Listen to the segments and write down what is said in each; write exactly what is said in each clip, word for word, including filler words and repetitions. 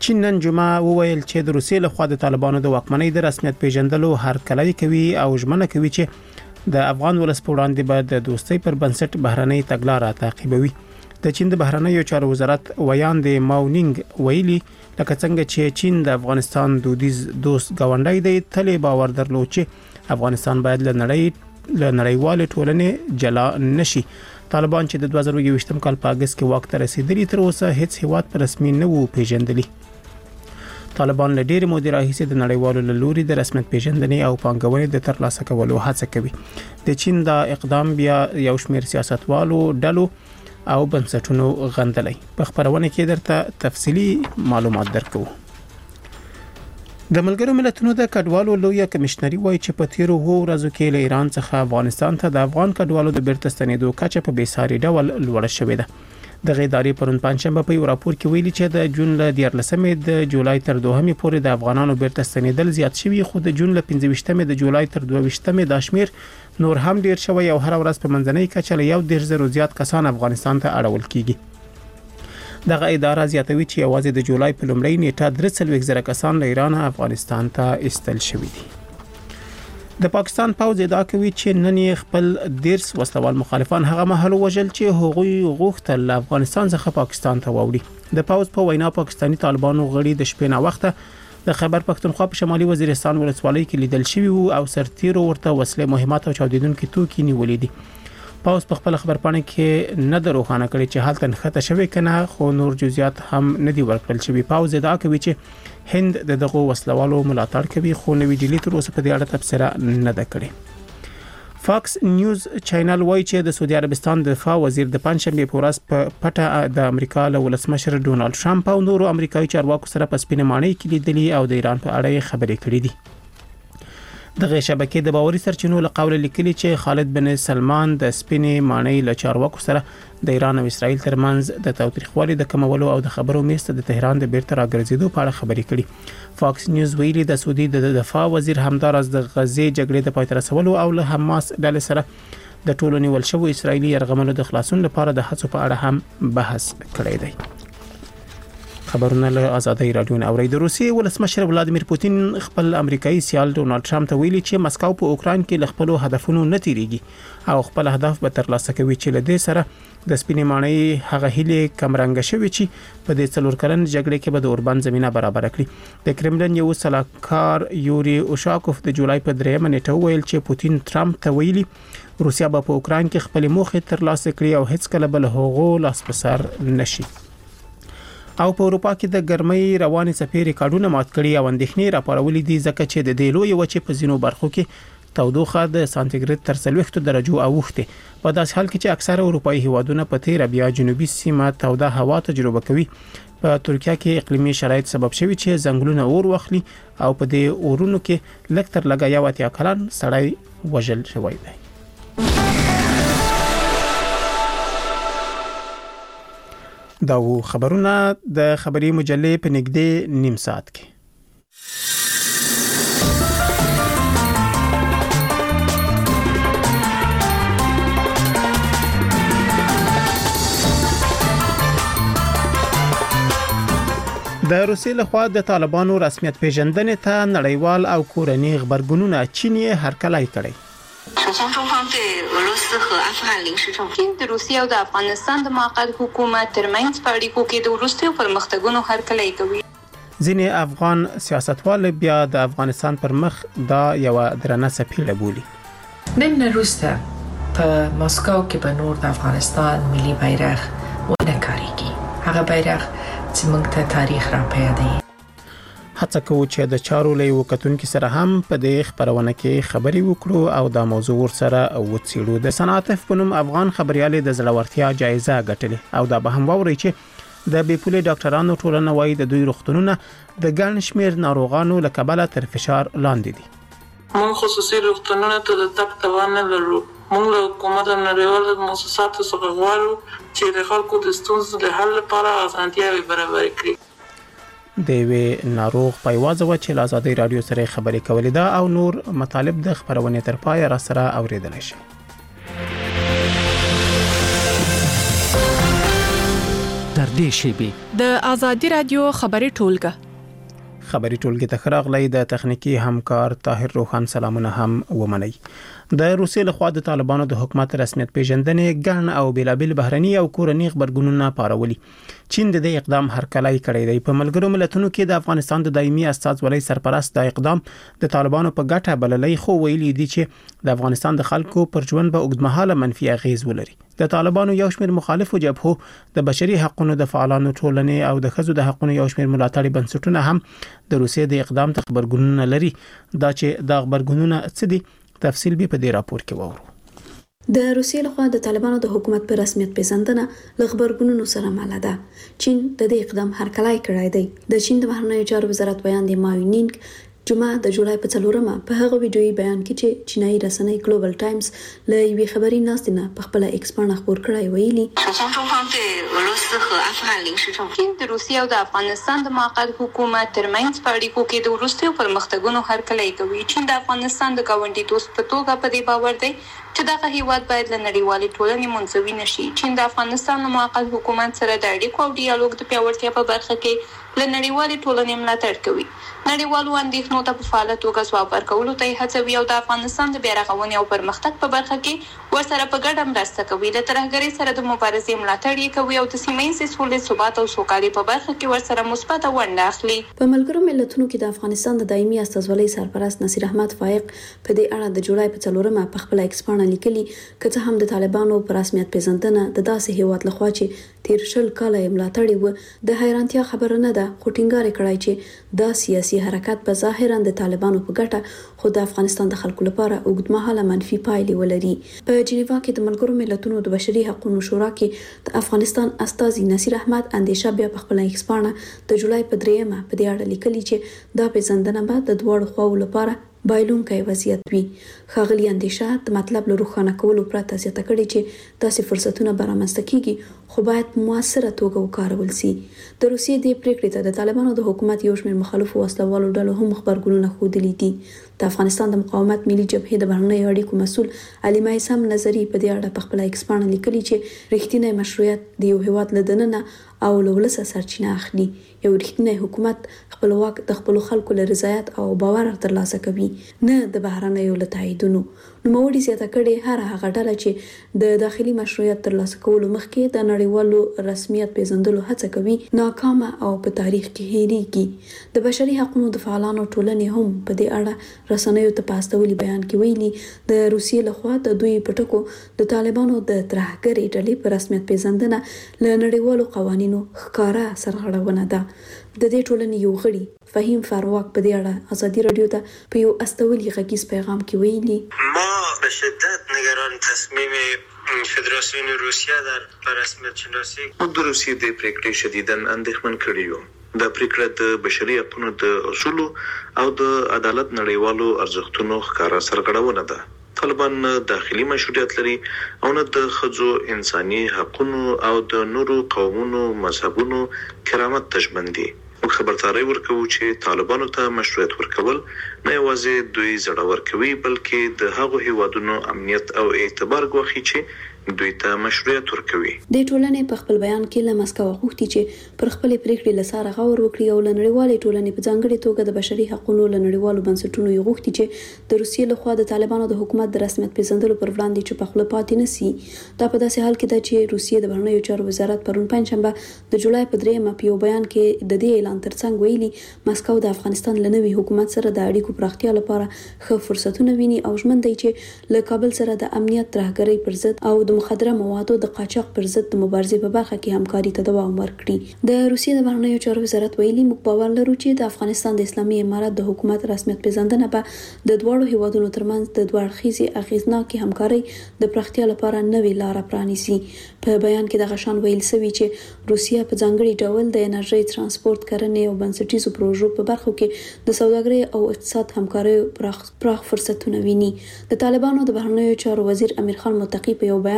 چین نن جمعه وویل چې د روسیې لخوا د طالبانو د واکمنۍ د رسمیت پیژندلو هرکلی کوي او ژمنه کوي چې د افغان ولس په وړاندې به د دوستۍ پر بنسټ بهرنۍ تګلارې تعقیبوي. د چین د بهرنیو چارو وزارت ویاند ماونینګ ویلي لکه څنګه چې چین د افغانستان دودیز دوست ګاونډی دی، تل باور درلود چې افغانستان باید له نړۍ له نړیوال ټولنې جلا نشي. طالبان چې د دوه زره یوویشتم کال په اگست کې واک ته رسیدلی تر اوسه هیڅ هیواد په رسمي نه وو پیژندلی. طالبان له ډېر مودې راهیسې د نړیوالو له لوري د رسمیت پیژندنې او پانګونې د ترلاسه کولو هڅه کوي. د چین دا اقدام بیا یو شمېر سیاستوالو ډلو او بنسټونو غندلی. په خبرونه کې درته تفصیلی معلومات درکو. د ملګرو ملتونو د کډوالو لویه کمشنري وایي چې په تیرو وو ورځو کې له ایران څخه افغانستان ته د افغان کډوالو د بیرته ستنېدو کچه په بیساري ډول لوړه شوې ده. د ادارې پرون پنځشنبه په یو راپور کې ویلي چې د جون له دیارلسمې د جولای تر دوهمې پورې د افغانانو بیرته ستنېدل زیات شوي، خو د جون له پنځه ویشتمې د جولای تر دوه ویشتمې دا شمیر نور هم ډیر شوی او هر ورځ په منځنۍ کچه له یو دېرش زره زیات کسان افغانستان ته اړول کیږي. دغه اداره زیاتوي چې یوازې د جولای په لومړۍ نیټه درې څلوېښت زره کسان له ایران افغانستان ته ایستل شوي دي. د پاکستان پوځ ادعا کوي چې نن یې خپل دیرس وسلوال مخالفان هغه مهال وژل چې هغوی غوښتل له افغانستان څخه پاکستان ته ووړي. د پوځ په وینا پاکستانی طالبانو غړي د شپې نه وخته د خیبر پختونخوا په شمالي وزیرستان ولسوالۍ کې لیدل شوي وو او سرتیرو ورته وسلې مهمات او چاودیدونکي توکي نیولې دي. پوځ په خپل خبرپاڼه کې نه دروخانه کړي چې حالت نښته شوی کنه، خو نور جزئیات هم نه دی ورکړل شوی. پوځ ادعا کوي چې هند د دغه وسلوالو ملاتړ کوي، خو نوې ډیلی تر اوسه په دې اړه تبصره نه ده کړې. فاکس نیوز چینل وایي چې د سعودي عربستان د دفاع وزیر د پنځشنبه په ورځ په پټه د امریکا له ولسمشر ډونالد ټرمپ او نورو امریکایي چارواکو سره په سپینه ماڼۍ کې لیدلي او د ایران په اړه خبرې کړې دي. دغه شبکې د باوري سرچینو له قوله لیکلي چې خالد بن سلمان د سپینې ماڼۍ له چارواکو سره د ایران او اسرائیل ترمنځ د تاوتریخوالي د کمولو او د خبرو میسته د تهران د بیرته راګرځېدو په اړه خبرې کړي. فاکس نیوز ویلي د سعودي د دفاع وزیر همدارس د غزې جګړې د پای ته رسولو او له حماس ډلې سره د ټولو نیول شوو اسرائیلي یرغملو د خلاصون لپاره د هڅو په اړه هم بحث کړی دی. خبرونه له آزادۍ رادیو نه اوري. د روسیې ولسمشر ولادیمیر پوتین خپل امریکایي سیال ډونالد ټرمپ ته ویلي چې مسکو په اوکراین کې له خپل هدفونو نه تیریږي او خپل هدف به ترلاسه کوي چې له دې سره د سپینې ماڼۍ هغه هیلې کمرنګ شوي چې په دې څلور کلن جګړې کې به د اوربان زمينه برابر کړي. د کرملن یو سلاکار یوري اوشاکوف د جولای په دریمه نیټه ویل چې پوتین ټرمپ ته ویلي روسیا به په اوکراین کې خپل موخې ترلاسه کړي او هیڅ کله بل هغو لاس په سر نشي. او په اروپا کې د ګرمۍ رواني څپې ریکارډونه مات کړي او اندېښنې راپارولې دي ځکه چې د دې لوی وچې په ځینو برخو کې تودوخه د سانتیګریډ تر څلوېښتو درجو اوښته. په داسې حال کې چې اکثره اروپایي هیوادونه په تیر بیا جنوبي سیمه توده هوا تجربه کوي. په ترکیه کې اقلیمي شرایط سبب شوي چې ځنګلونه اور واخلي او په دې اورونو کې لږ تر لږه یو اتیا کلن سړی وژل شوی دی. دا و خبرونه د خبري مجلې په نږدې نیم ساعت کې. د روسیې لخوا د طالبانو رسمیت پیژندنې ته نړیوال او کورني خبرګونونه چین یې هرکلی کړی. 首先中方对俄罗斯和阿富汗临时政府د روسیې او د افغانستان د موقت حکومت ترمنځ په اړیکو کې د وروستیو پرمختګونو هرکلی کوي. ځینې افغان سیاستوال بیا د افغانستان پر مخ دا یو درنه سپیړه بولي. نن وروسته په مسکو کې به نور د افغانستان ملي بیرغ ونه کاریږي. هغه بیرغ چې موږ ته تاریخ را پیادوي. هڅه کوو چې د چارو له وکتونکو سره هم په دې خبرونه کې خبري وکړو او دا موضوع ورسره وڅېړو. د صنعت په نوم افغان خبريالي د زړورتیا جایزه ګټلې او دا به هم ووري چې د بیپولي ډاکټرانو ټولنه وايي د دوی روغتونونه د ګڼ شمېر ناروغانو له کبله تر فشار لاندې دي. موږ خصوصي روغتونونو ته د تک توان نه لرو. موږ له حکومت او نړیوالو مؤسساتو څخه غواړو چې د خلکو د ستونزو د حل لپاره اسانتیاوې برابر کړي. د وی ناروغ پایوازه و چې آزادۍ رادیو سره خبرې کولې ده او نور مطالب د خبرونه تر پای را سره اوریدل شي. تر دې شیبې د آزادي رادیو خبري ټولګه خبري ټولګه تخراغلی د تخنیکی همکار طاهر روخان سلامونه هم ومني. د روسیې لخوا د طالبانو د حکومت رسمیت پیژندنې ګڼ او بیلابل بهرني او کورني خبرګونونه پارولي. چین د دې اقدام هرکلی کړی دی. په ملګرو ملتونو کې د افغانستان د دایمي استازولۍ سرپرست د اقدام د طالبانو په ګټه بللې خو ویلي دي چې د افغانستان د خلکو پر ژوند به اوږدمهاله منفي اغیز ولري. د طالبانو یو شمېر مخالفو جبهو د بشري حقوقو د فعالانو ټولنې او د ښځو د حقوقو یو شمېر ملاتړي بنسټونه هم د روسیې د اقدام ته خبرګونونه لري. دا چې د خبرګونونه څه دي تفصیل به په دې راپور کې وورو. د روسیې لخوا د طالبانو د حکومت پر رسمیت پیژندنه له خبرګونونو سره مله ده. چین د دې اقدام هرکلی کړی دی. د چین د بهرنیو چارو وزارت بیان دی ماوینینګ جمعه د جولای په څلورمه په هغه ویډیويي بیان کې چې چینایي رسنۍ ګلوبل ټایمز له یوې خبري ناستنه په خپل ایکس باندې خبر کړی ویلي چین د روسیې او د افغانستان د موقت حکومت ترمنځ په اړیکو کې د وروستیو پرمختګونو هرکلی کوي. چین د افغانستان د ګاونډي دوست په توګه په دې باور دی چې دغه هیواد باید له نړیوالې ټولنې منځوي نشي. چین د افغانستان د موقت حکومت سره د اړیکو او ډیالوګ د پیاوړتیا په برخه کې له نړیوالې ټولنې ملاتړ کوي. نړیوالو اندېښنو ته په فعاله توګه ځواب ورکولو ته یې هڅوي او د افغانستان د بیا رغونې او پرمختګ په برخه کې ورسره په ګډه مرسته کوي. له ترهګرۍ سره د مبارزې ملاتړ یې کوي او د سیمه ییزې سولې، ثبات او سوکالۍ په برخه کې ورسره مثبته ونډه اخلي. په ملګرو ملتونو کې د افغانستان د دایمي استازولۍ سرپرست نصیر احمد فائق په دې اړه د جولای په څلورمه په خپل ایکس باندې لیکلي که څه هم د طالبانو پر رسمیت پیژندنه د داسې هیواد لخوا چې تیر شل کاله یې ملاتړي و د حیرانتیا خبره نه ده، خو ټینګار کړی چې دا سیاسي حرکت په ظاهرا د طالبانو په ګټه خو د افغانستان د خلکو لپاره اوږدمهاله منفي پایلې ولري. په جنیوا کې د ملګرو ملتونو د بشري حقوقو شورا کې د افغانستان استازي نصیر احمد اندیشه بیا په خپل ایکس باندې د جولای په دریمه په دې اړه لیکلي چې دا پیژندنه به د دوړو خواو لپاره بایلونکی وضعیت وي. ښاغلي اندیشه د مطلب له روښانه کولو پرته زیاته کړې چې داسې فرصتونه به رامنځته کیږي خو باید په موثره توګه وکارول سي. د روسیې دې پریکړې ته د طالبانو د حکومت یو شمېر مخالفو وسلوالو ډلو هم خبرګونونه ښودلي دي. د افغانستان د مقاومت ملي جبهې د بهرنیو اړیکو مسؤل علي مایسم نظری په دې اړه په خپل ایکس باندې لیکلي چې رښتینی مشروعیت د یو هیواد له دننه او له ولسه سرچینه اخلي. یو رښتینی حکومت خپلواک د خپل خلکو له رضایت او باور ترلاسه کوي، نه د بهرنیو له تاییدونو. نوموړي زیاته کړې هر هغه ډله چې د داخلي مشروعیت ترلاسه کولو مخکې د نړیوالو رسمیت پیژندلو هڅه کوي ناکامه او په تاریخ کې هېریږي. د بشري حقوقو د فعالانو ټولنې هم په دې اړه رسنیو ته په استولي بیان کې ویلي د روسیې لخوا د دوی پټکو د طالبانو د ترهګرۍ ډلې په رسمیت پیژندنه له نړیوالو قوانینو ښکاره سرغړونه ده. د دې ټولنې یو غړي فهیم فارواک په دې اړه ازادي رادیو ته په یو استولي غږیز پیغام کې ویلي ما به شدت نگران تصمیم فدراسیون روسیه در رسمیت شناسی د روسیې د پریکړې شدیداً اندېښمن کړي یو. دا پریکړه د بشري حقوقو د اصولو او د عدالت نړیوالو ارزښتونو ښکاره سرغړونه ده. طالبان داخلي مشروعیت لري او نه د ښځو انساني حقوقو او د نورو قومونو مذهبونو کرامت ته ژمن دي. موږ خبرداری ورکوو چې طالبانو ته مشروعیت ورکول نه یوازې دوی زړور کوي بلکې د هغو هیوادونو امنیت او اعتبار ګواښي چې دوی ته مشروعیت ورکوي. د ټولنې په خپل بیان کې له مسکو غوښتي چې پر خپل پریکړې لساره غور وکړي او له نړیوالې ټولنې په ځانګړي توګه د بشري حقوقو له نړیوالو بنسټونو یې غوښتي چې د روسیې لخوا د طالبانو د حکومت د رسمیت پیژندلو پر وړاندې چوپ خوله پاتې نشي. دا په داسې حال کې ده چې روسیې د بهرنیو چارو وزارت پرون پنځشنبه د جولای په دریمه په یو بیان کې د دې اعلان ترڅنګ ویلي مسکو د افغانستان له نوي حکومت سره د اړیکو پراختیا لپاره ښه فرصتونه ویني او ژمن دی چې له کابل سره د امنیت ترهګرۍ پر ضد او د مخدره موادو د قاچاق پر ضد د مبارزې په برخه کې همکاري ته دوام ورکړي. د روسیې د بهرنیو چارو وزارت ویلي موږ باور لرو چې د افغانستان د اسلامي امارت د حکومت رسمیت پیژندنه به د دواړو هیوادونو ترمنځ د دوه اړخیزې اغیزناکې همکارۍ د پراختیا لپاره نوې لاره پرانیزي. په بیان کې د غشان ویل شوی چې روسیه په ځانګړي ډول د انرژي، ترانسپورت، کرنې او بنسټیزو پروژو په برخو کې د سوداګرۍ او اقتصاد همکارۍ پراخ پراخ فرصتونه ویني. د طالبانو د بهرنیو چارو وزیر امیر خان متقی په یو بیان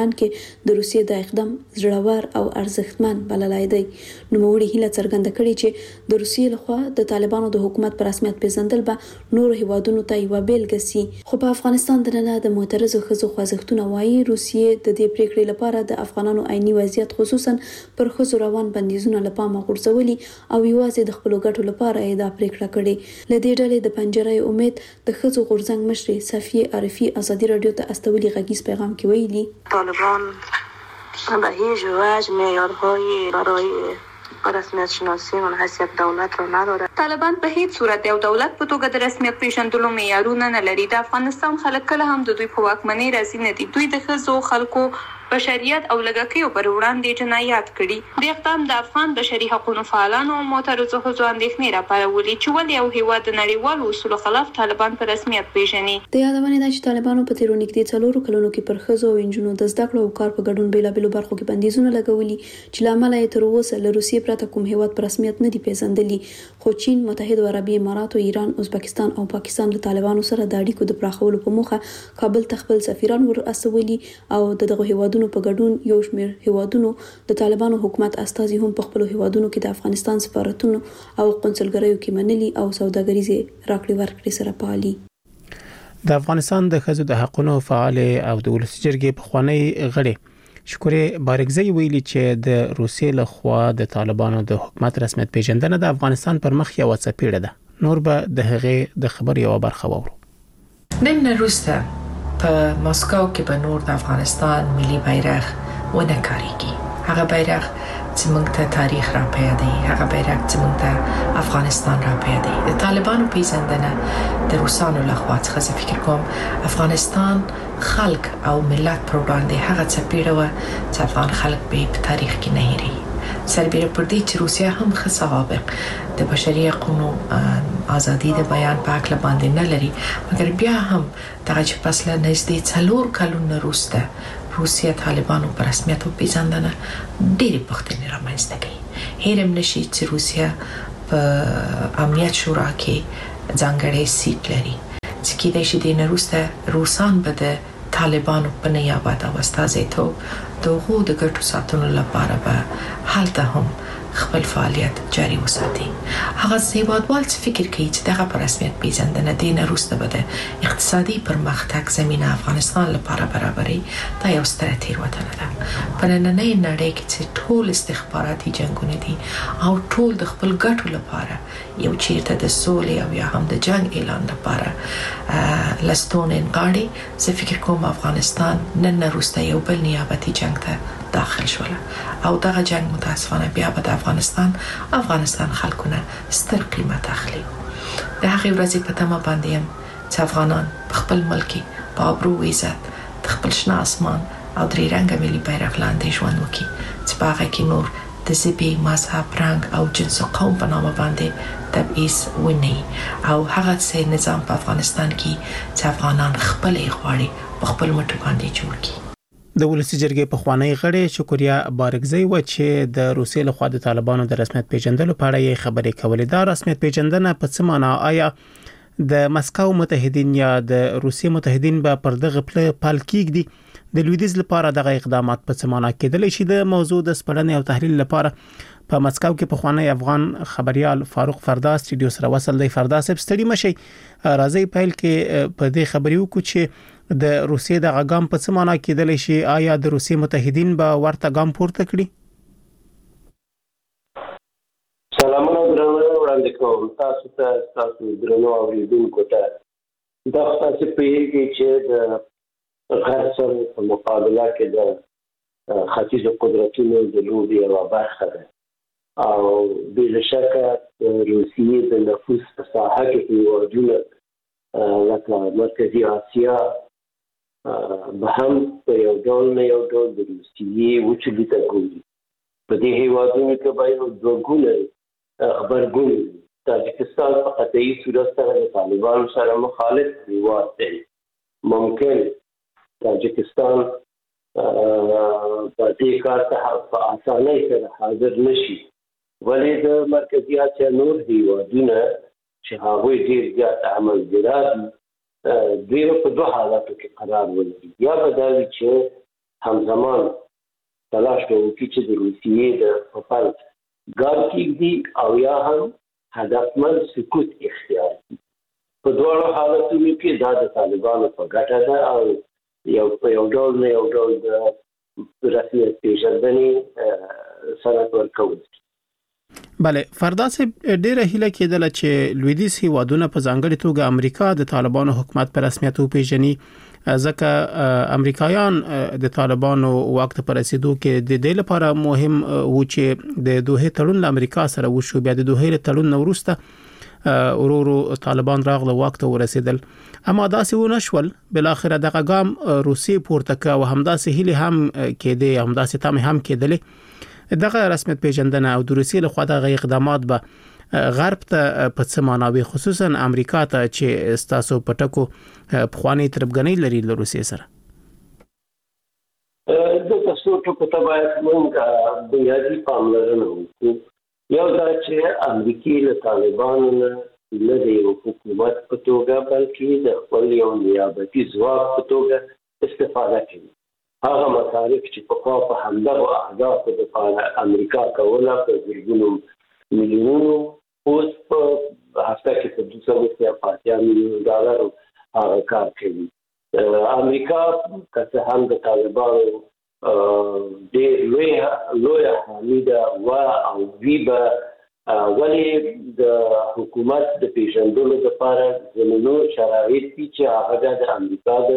بیان کې د روسیې د اقدام زړور او ارزښتمن بللای دی. نوموړي هیله څرګنده کړې چې د روسیې لخوا د طالبانو د حکومت په رسمیت پیژندل به نور هیوادونو ته یو بیلګه سي. خو په افغانستان دننه د معترضو ښځو خوځښتونه وایي روسیې د دې پریکړې لپاره د افغانانو عیني وضعیت خصوصا پر ښځو روان بندیزونه له پامه غورځولي او یوازې د خپلو ګټو لپاره یې دا پریکړه کړې. له دې ډلې د پنجره امید د ښځو غورځنګ مشرې صفیه عارفي ازادي رادیو ته استولي غږیز پیغام کې ویلي طالبان به هیچ وجه معیارهای برای رسمیت شناسی و حیثیت دولت را نداره. طالبان په هیڅ صورت یو دولت په توګه د رسمیت پیژندلو معیارونه نه لري. د افغانستان خلک کله هم د دوی په واکمنۍ راضي نه دي. دوی د ښځو خلکو بشریت او لږکیو پر وړاندې جنایات کړي. د اقدام د افغان بشري حقوقو فعالانو او معترضو ښځو اندېښنې راپارولې چې ولې یو هیواد د نړیوالو اصولو خلاف طالبان په رسمیت پیژني. د یادونې ده چې طالبانو په تیرو نږدې څلورو کلونو کې پر ښځو او نجونو د زده کړو او کار په ګډون بیلابېلو برخو کې بندیزونه لګولي چې له امله یې تر اوسه له روسیې پرته کوم هیواد په رسمیت نه دی پیژندلي. خو چین، متحده عربي امارات، ایران، ازبکستان او پاکستان له طالبانو سره د اړیکو د پراخولو په موخه کابل ته خپل سفیران ور استولي او دغه هیوادونو په ګډون یو شمېر هیوادونو د طالبانو حکومت استازي هم په خپل هیوادونو کې د افغانستان سفارتونو او قونسلګریو کې منلي او سوداګریزي راکړې ورکړې سره پالي. د افغانستان د ښځو د حقوقو فعال او د ولسي جرګې پخوانی غړي شکورې بارګزی ویلي چې د روسیې لخوا د طالبانو د حکومت رسمیت پیژندنه د افغانستان پر مخ یو څپېړه ده. نور به د هغې د خبر یو برخه وورو. نن روسته په مسکو کې به نور د افغانستان ملي بیرغ ونه کاریږي. هغه بیرغ چې موږ ته تاریخ را پیدا دی، هغه بیرغ چې موږ ته افغانستان را پیدا دی. د طالبانو پیژندنه د روسانو لخوا څخه زه فکر کوم افغانستان خلک او ملت پر وړاندې هغه څپېړه وه چې افغان خلک به په تاریخ کې نه هېري. سربېره پر دې چې روسیه هم ښه سوابق د بشري حقوقو ازادي د بیان په هکله باندې نه لري، مګر بیا هم دغه چې پس له نږدې څلور کلونو وروسته روسیه طالبانو په رسمیت وپېژندنه ډېرې پوښتنې رامنځته کوي. هېر هم نشي چې روسیه په امنیت شورا کې ځانګړی سیټ لري چې کېدای شي دې نه وروسته روسان به د طالبانو په نیابت او استازیتوب د هغو د ګټو ساتلو لپاره به هلته هم خپل فعالیت جاری وساتي. هغه هیوادوال چې فکر کوي چې دغه په رسمیت پیژندنه دې نه وروسته به د اقتصادي پرمختګ زمینه افغانستان لپاره برابري، دا یو ستره تېروتنه ده. په نننۍ نړۍ کې چې ټول استخباراتي جنګونه دي او ټول د خپل ګټو لپاره یو چیرته د سولې او یا هم د جنگ اعلان لپاره لستون انغاړي، زه فکر کوم افغانستان نن نه وروسته یو بل نیابتي جنگ ته داخل شول او دغه جنگ متاسفانه بیا به د افغانستان افغانستان خلکونه ستر قیمت اخلي. د هغې ورځې په تمه باندې یم چې افغانان په خپل ملک په آبرو و عزت د خپل شنه اسمان او درې رنګه ملي بیرغ لاندې ژوند وکړي چې په هغه کې نور د ژبې، مذهب، رنګ او جنس او قوم په نامه باندې تبعیض ونه او هغه څه نظام په افغانستان کې چې افغانان خپل یې غواړي په خپل مټو باندې جوړ کړي. د ولسي جرګې پخوانی غړي شکوریا بارګزی و چې د روسیې لخوا د طالبانو د رسمیت پیژندلو په اړه یې خبرې کولې. دا رسمیت پیژندنه په څه معنا؟ آیا د مسکو متحدین یا د روسیې متحدین به پر دغه پل کېږدي؟ د لویدیځ لپاره دغه اقدامات په څه معنا کېدلی شي؟ د موضوع د سپړنې او تحلیل لپاره په مسکو کې پخوانی افغان خبريال فاروق فردا سټډیو سره وصل دی. فردا صاحب ستړي مشي، راځي پیل کې په دې خبرې وکړو چې د روسیې د غام په څه معنا کېدلی شي؟ آیا د روسیې متحدین به ورته ګام پورته کړي؟ سلامونه درنو وړاندې کوم تاسو ته، تاسو درنو اوریدونکو ته. دا تاسو پیږي چې د غرب سره په مقابله کې د ختیځ قدرتونو د لوبې یوه برخه ده او بې شکه روسیې د نفوس په ساحه کې هېوادونه لکه مرکزي اسیا به هم په یو ډول نه یو ډول د روسیې وچولي ته ګوري. په دې هېوادونو کې به یو دوه ګونه غبرګون وي. تاجکستان په قطعي صورت سره د طالبانو سره مخالف هېواد دی. ممکن تاجکستان په دې کار ته په اسانۍ سره حاضر نشي، ولې د مرکزي اسیا نور هېوادونه چې هغوی ډېر زیات عملګرا دي دوی په دوه حالاتو کې قرار ولري. یا به دا وي چې همزمان تلاش کوي چې د روسیې د خپل ګام کېږدي او یا هم هدفمند سکوت اختیار کړي. په دواړو حالتونو کې دا د طالبانو په ګټه ده او یو په یو ډول نه یو ډول د رسمیت پیژندنې سند ورکول. بله، فردا صاحب ډیره هیله کېدله چې لویدیځ هیوادونه په ځانګړي توګه امریکا د طالبانو حکومت په رسمیت وپیژني، ځکه امریکایان د طالبانو واک ته رسیدو کې د دې لپاره مهم و چې د دوه تړون له امریکا سره وشو. بیا د دوه تړون وروسته ورورو طالبان راغله واک ته ورسیدل، اما داسې ونه شول. بل اخر دغه ګام روسي پورته کا او همداسې هلي هم کېده، همداسې تم هم کېدلې. دغه رسمیت پیژندنه او د روسي له خوا دغه اقدامات به غرب ته په څه معنا وي، خصوصا امریکا ته چې ستاسو پټکو پخوانی تربګنۍ لري له روسي سره؟ د تاسو ټکو ته باید موږ بنیادي پاملرنه وکړو. یو دا چې امریکای له طالبانو نه د یو حکومت په توګه بلکې د خپل یو نیابتي ځواک په توګه استفاده کوي. هغه مصارف چې په خوا په همدغه اهدافو لپاره امریکا کوله په زرګونو میلیونونو، اوس په هفته کې په دوه سوه اتیا میلیون ډالر هغه کار کوي. امریکا که څه هم د طالبانو ډېر لوی لوی حامي ده و او وی به ولې د حکومت د پیژندلو لپاره زمینو شرایط دي چې هغه د امریکا د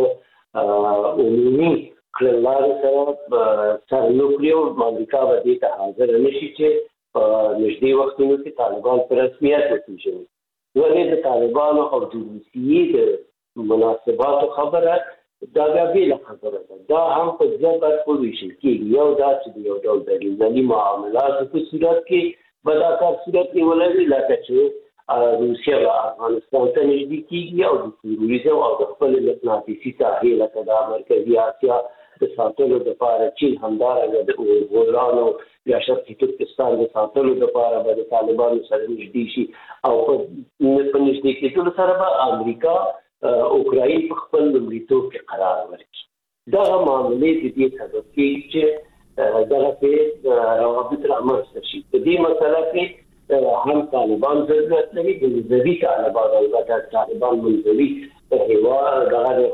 عمومي کړنلارو سره سره نو کړی او امریکا به دې ته حاضر نشي چې په نږدې وختونو کې طالبان په رسمیت وپېژني. ولې د طالبانو او د روسیې د مناسباتو خبره دا بېله خبره ده. دا هم په دوه برخو ویشل کېږي. یو دا چې د یو ډول بینالمللي معاملاتو په صورت کې به دا کار صورت نیولی وي، لکه چې روسیه به افغانستان ته نږدې کېږي او د تروریزم او د خپلې مقناطیسي ساحې لکه د مرکزي اسیا د ساتلو لپاره چین همدارنګه د اوغورانو یا شرقي ترکستان د ساتلو لپاره به د طالبانو سره نږدې شي او په نږدې کېدلو سره به امریکا اوکراین په خپل لومړیتوب کې قرار ورکړي. دغه معاملې د دې سبب کېږي چې دغسې روابط رامنځته شي. په دې مسله کې هم طالبان ضرورت لري، د منځوي طالبان البته طالبان منځوي هېواد دغه د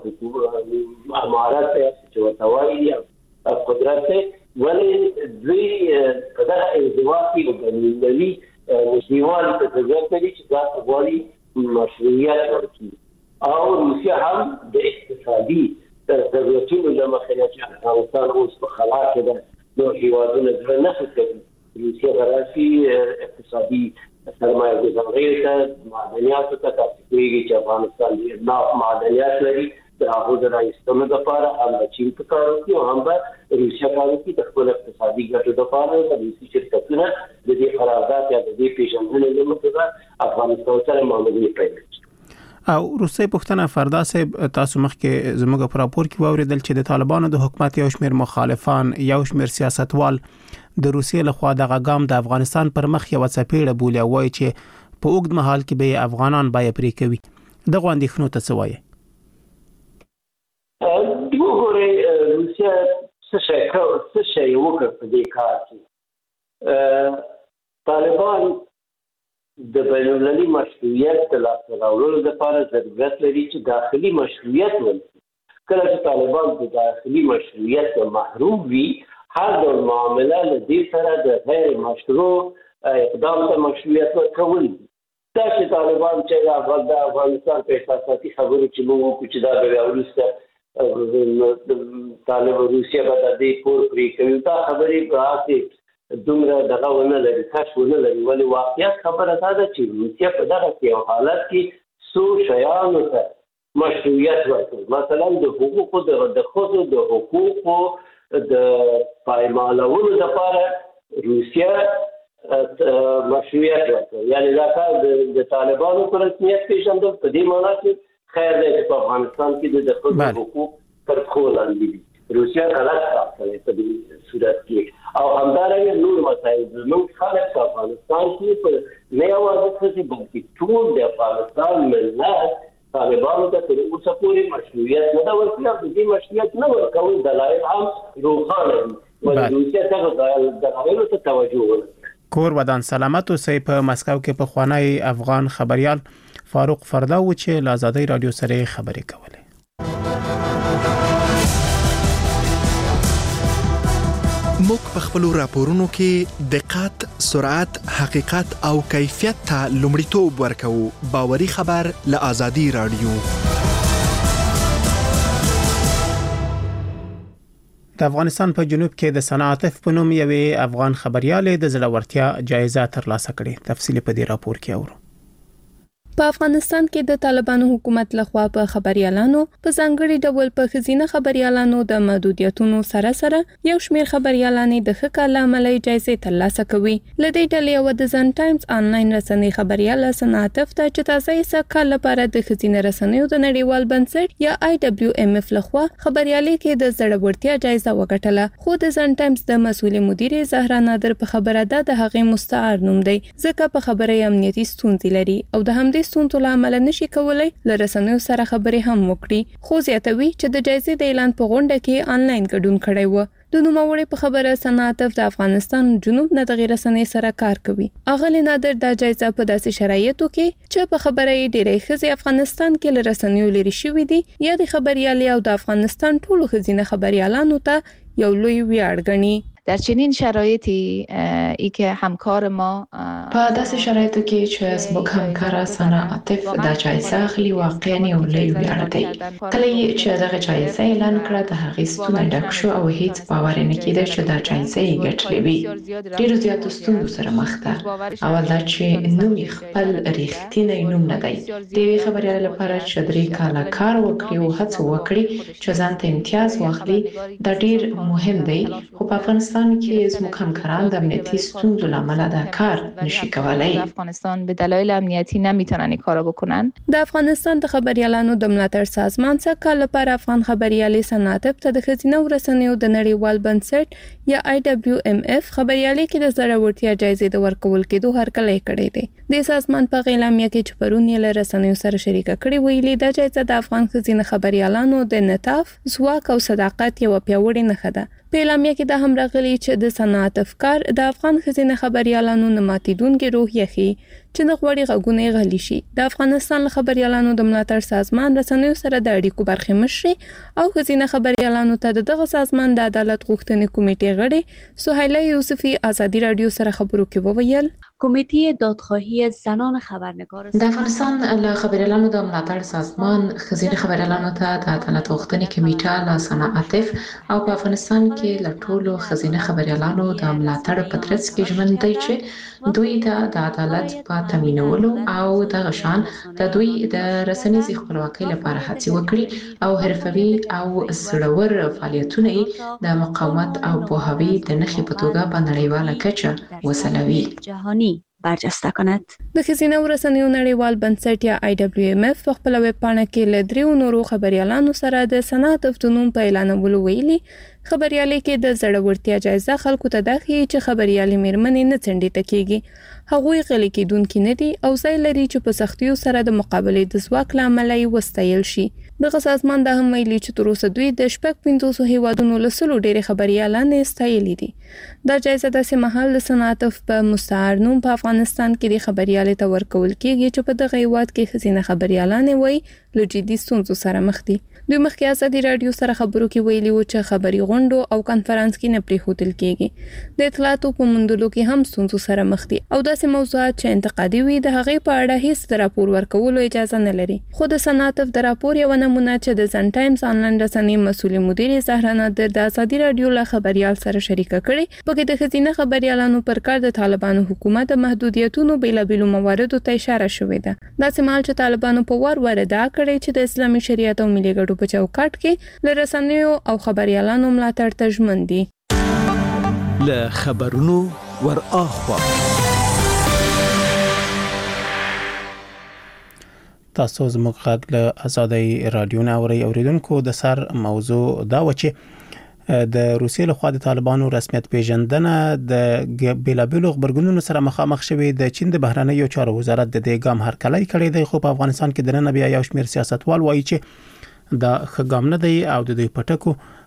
امارت چې ورته وایي قدرت دی، ولې دوی په دغه انزوا کې د بینالمللي نږدېوالي ته ضرورت لري چې دا غواړي مشروعیت ورکړي. او روسیه هم د اقتصادي ضرورتونو له مخې نه چې افغانستان اوس په خلا کې ده، نو هېوادونه زړه نه ښه کوي. روسیه به راشي اقتصادي سرمایه ګزارۍ ته، معدنیاتو ته. تاسو پوهېږئ چې افغانستان ډېر ناف معدنیات لري، د هغو د رایستلو لپاره هم به چین په کار وکړي او هم به روسیه کار وکړي د خپل اقتصادي ګټو لپاره. د روسي شرکتونه د دې قرارداد یا د دې پېژندنې له مخې به افغانستان سره معاملې پیل کړي. او روسي پښتنه فردا صاحب تاسو مخکې زموږ په راپور کې واوریدل چې د طالبانو د حکومت یو شمېر مخالفان، یو شمېر سیاستوال د روسي له خوا دغه ګام د افغانستان پر مخ یو څپېړه بولي او وایي چې په اوږد مهال کې به افغانان بیا پرې کوي. دغه اندېښنو ته څه وایي؟ وګورئ روسیه څه شی څه شی وکړ په دې کار کې. طالبان د بینالمللي مشروعیت د لاسته راوړلو لپاره ضرورت لري چې داخلي مشروعیت ولري. کله چې طالبان د داخلي مشروعیت محروم وي، هر ډول معامله له دې سره د غیر مشروع اقدام ته مشروعیت ورکول دي. دا چې طالبان چې د افغانستان په احساساتي خبرو چې موږ وکړو چې دا بیا وروسته طالب روسیه به د دې پور پرې کوي، دا خبرې به هسې دومره دغه ونه لري، کش ونه لري. ولې واقعیت خبره دا ده چې روسیه په دغه یو حالت کې څو شیانو ته مشروعیت ورکوي. مثلا د حقوقو د ښځو د حقوقو د پایمالولو لپاره روسیه مشروعیت ورکوي. یعنې دا کار د طالبانو په رسمیت پېژندل په دې معنا کې خیر دی چې په افغانستان کې د ښځو حقوق تر پښو لاندې دي. روسیه غلط کار کوي په دې صورت کې. او همدارنګه نور مسایل زموږ خلک په افغانستان کې په نه یوازې ښځې بلکې ټول د افغانستان ملت طالبانو ته تر اوسه پورې مشروعیت نه ده ورکړی. د دې مشروعیت نه ورکول دلایل هم روخانه وي روسیا څنګه د غوړو ته توجه وکړي. کور ودان سلامت اوسئ. په مسکو کې په خوانی افغان خبريال فاروق فردا و چې له آزادۍ رادیو سره خبرې کولې. موږ په خپل راپورونو کې دقت، سرعت، حقیقت او کیفیت ته لومړیتوب ورکوو. باوري خبر له آزادۍ رادیو. د افغانستان په جنوب کې د صنعاتف په نوم یوې افغان خبريالې د زړورتیا جایزه ترلاسه کړې. تفصیل په دې راپور کې اورو. په افغانستان کې د طالبانو حکومت لخوا په خبريالانو په ځانګړي ډول په خزینه خبريالانو د محدودیتونو سره سره یو شمېر خبريالانې د ښه کار عملي جایزې ترلاسه کوي. لدې ډلې یو د ځان ټایمز آنلاین رسنۍ خبرياله صنعاتف ته چې تازه یې کال لپاره د خزینه رسنیو د نړیوال بنسټ یا آی دبلیو ام اف لخوا خبريالۍ کې د زړورتیا جایزه وګټله. خو د ځان ټایمز د مسؤل مدیر زهرا نادر په خبره ده د هغې مستعار نوم دی ځکه په خبره امنیتي ستونزې لري او د همدې ستونزو له امله نشي کولای له رسنیو سره خبرې هم وکړي. خو زیاتوي چې د جایزې د اعلان په غونډه کې آنلاین ګډون کړی و. د نوموړي په خبره صنعاتف د افغانستان جنوب نه د غیر رسنۍ سره کار کوي. اغلی نادر د جایزه په داسې شرایطو کې چې په خبره یې ډېرې ښځې افغانستان کې له رسنیو لري شوې دي یا د خبريالۍ او د افغانستان ټولو ښځینه خبريالانو ته یو لوی ویاړ ګڼي. در چنین شرایطی ای که همکار ما په داسې شرایطو کې چې زموږ همکار صنعاتف د جایزه اخلي واقعا یو لوی ویاړ دی. کله چې دغه جایزه اعلان کړه د هغې ستونی ډک شو او هیڅ باور نه کېده چې دا جایزه یې ګټلې وي. ډېرو زیاتو ستونزو سره مخ ده. اول دا چې نوم یې خپل ریښتینی نوم نه دی. د یوې خبريالۍ لپاره چې درې کاله کار وکړي او هڅه وکړي چې ځان ته امتیاز واخلي دا ډېر مهم دی. خو په افغانستان کې زموږ همکاران د امنیتي ستونزو لامل دا کار نشي کولای. افغانستان به دلایل امنیتی نمیتونن این کارو بکنن. د افغانستان د خبريالانو د ملاتړ سازمان څخه کال لپاره افغان خبريالۍ صنعاتف ته د خزینه ورسنیو د نړیوال بنسټ یا آی دبلیو ام اف خبريالۍ کې د زړورتیا جایزې د ورکول کېدو هرکلی کړی دی. د سازمان په اعلامیه کې چې پرون یې له رسنیو سره شریکه کړې ویلي د جایزه د افغان خزینه خبريالانو د نطاف، ځواک او صداقت یو پیاوړی نښه ده. په اعلامیه کې د هم راغلي چې د صنعاتف کار د افغان خزینه خبريالانو نه ماتیدونکې روحیه ښيي چې د غوړي غږونه غلي شي. د افغانستان له خبريالانو د ملاتړ سازمان رسنیو سره د اړیکو برخې مشري او خزینه خبريالانو ته دغه سازمان د عدالت غوښتنې کمیټې غړي سهیله یوسفی آزادۍ رادیو سره خبرو کې وویل کمیته دادخواهی زنان خبرنگار د افغانستان له خبريالانو د ملاتړ سازمان خزینه خبريالانو ته د عدالت غوښتنې کمیټه له صنعاتف او په افغانستان کې له ټولو خزینه خبريالانو د ملاتړ په ترڅ کې ژوند دی چې دوی د عدالت په تامینولو او د غشان د دوی د رسنیزي خپلواکۍ لپاره هڅې وکړي او حرفوي او سړور فعالیتونه د مقاومت او پوهاوي د نښې په توګه په نړیواله کچه وسلوي جهانی برجسته کند. د خزینه ورسنیو نړیوال بنسټ یا آی دبلیو ام اف په خپل ویب پاڼه کې له دریو نورو خبريالانو سره د صنعاتف د نوم په اعلانولو ویلي خبريالۍ کې د زړورتیا جایزه خلکو ته د ښیي چې خبريالۍ میرمنې نه څنډې تکیږي. هغوی غلي کېدونکي نه دي او ځای لري چې په سختیو سره د مقابلې د ځواک له امله یې وستایل شي. دغه سازمان دا هم ویلي چې تر اوسه دوی د شپږ پنځوسو هیوادونو له سلو ډېرې خبريالانې ستایلې دي. دا جایزه داسې مهال د صنعاتف په مستعار نوم په افغانستان کې د خبريالۍ ته ورکول کېږي چې په دغه هیواد کې ښځینه خبريالانې وایي له جدي ستونزو سره مخ دي. دوی مخکې آزادۍ رادیو سره خبرو کې ویلي و چې خبري غونډو او کانفرنس کې نه پریښودل کېږي. د اطلاعاتو په موندلو کې هم ستونزو سره مخ دي او داسې موضوعات چې انتقادي وي د هغې په اړه هیڅ راپور ورکولو اجازه نه لري. خو د صنعاتف د راپور یو نمونه چې د ځان ټایمز آنلاین رسنۍ مسؤل مدیر زهرا نادر د آزادۍ رادیو له خبريال سره شریکه کړې پکې د خزینه خبريالانو پر کار د طالبانو حکومت د محدودیتونو بیلابیلو مواردو ته اشاره شوې ده. داسې مهال چې طالبانو په وار وار ادعا کړې چې د اسلامي شریعت او ملي ګټو په چوکاټ کې له رسنیو او خبريالانو ملاتړ ته ژمن دي. له خبرونو ور اخوا تاسو زموږ غږ له آزادۍ رادیو نه اورئ. اوریدونکو د سر موضوع دا و چې د روسیې لخوا د طالبانو رسمیت پیژندنه د بیلابیلو خبرګونونو سره مخامخ شوې. د چین د بهرنیو چارو وزارت د دې ګام هرکلی کړی دی خو په افغانستان کې د نن بیا یو شمېر سیاستوال وایي چې دا ښه ګام نه دی او د دوی په ټکو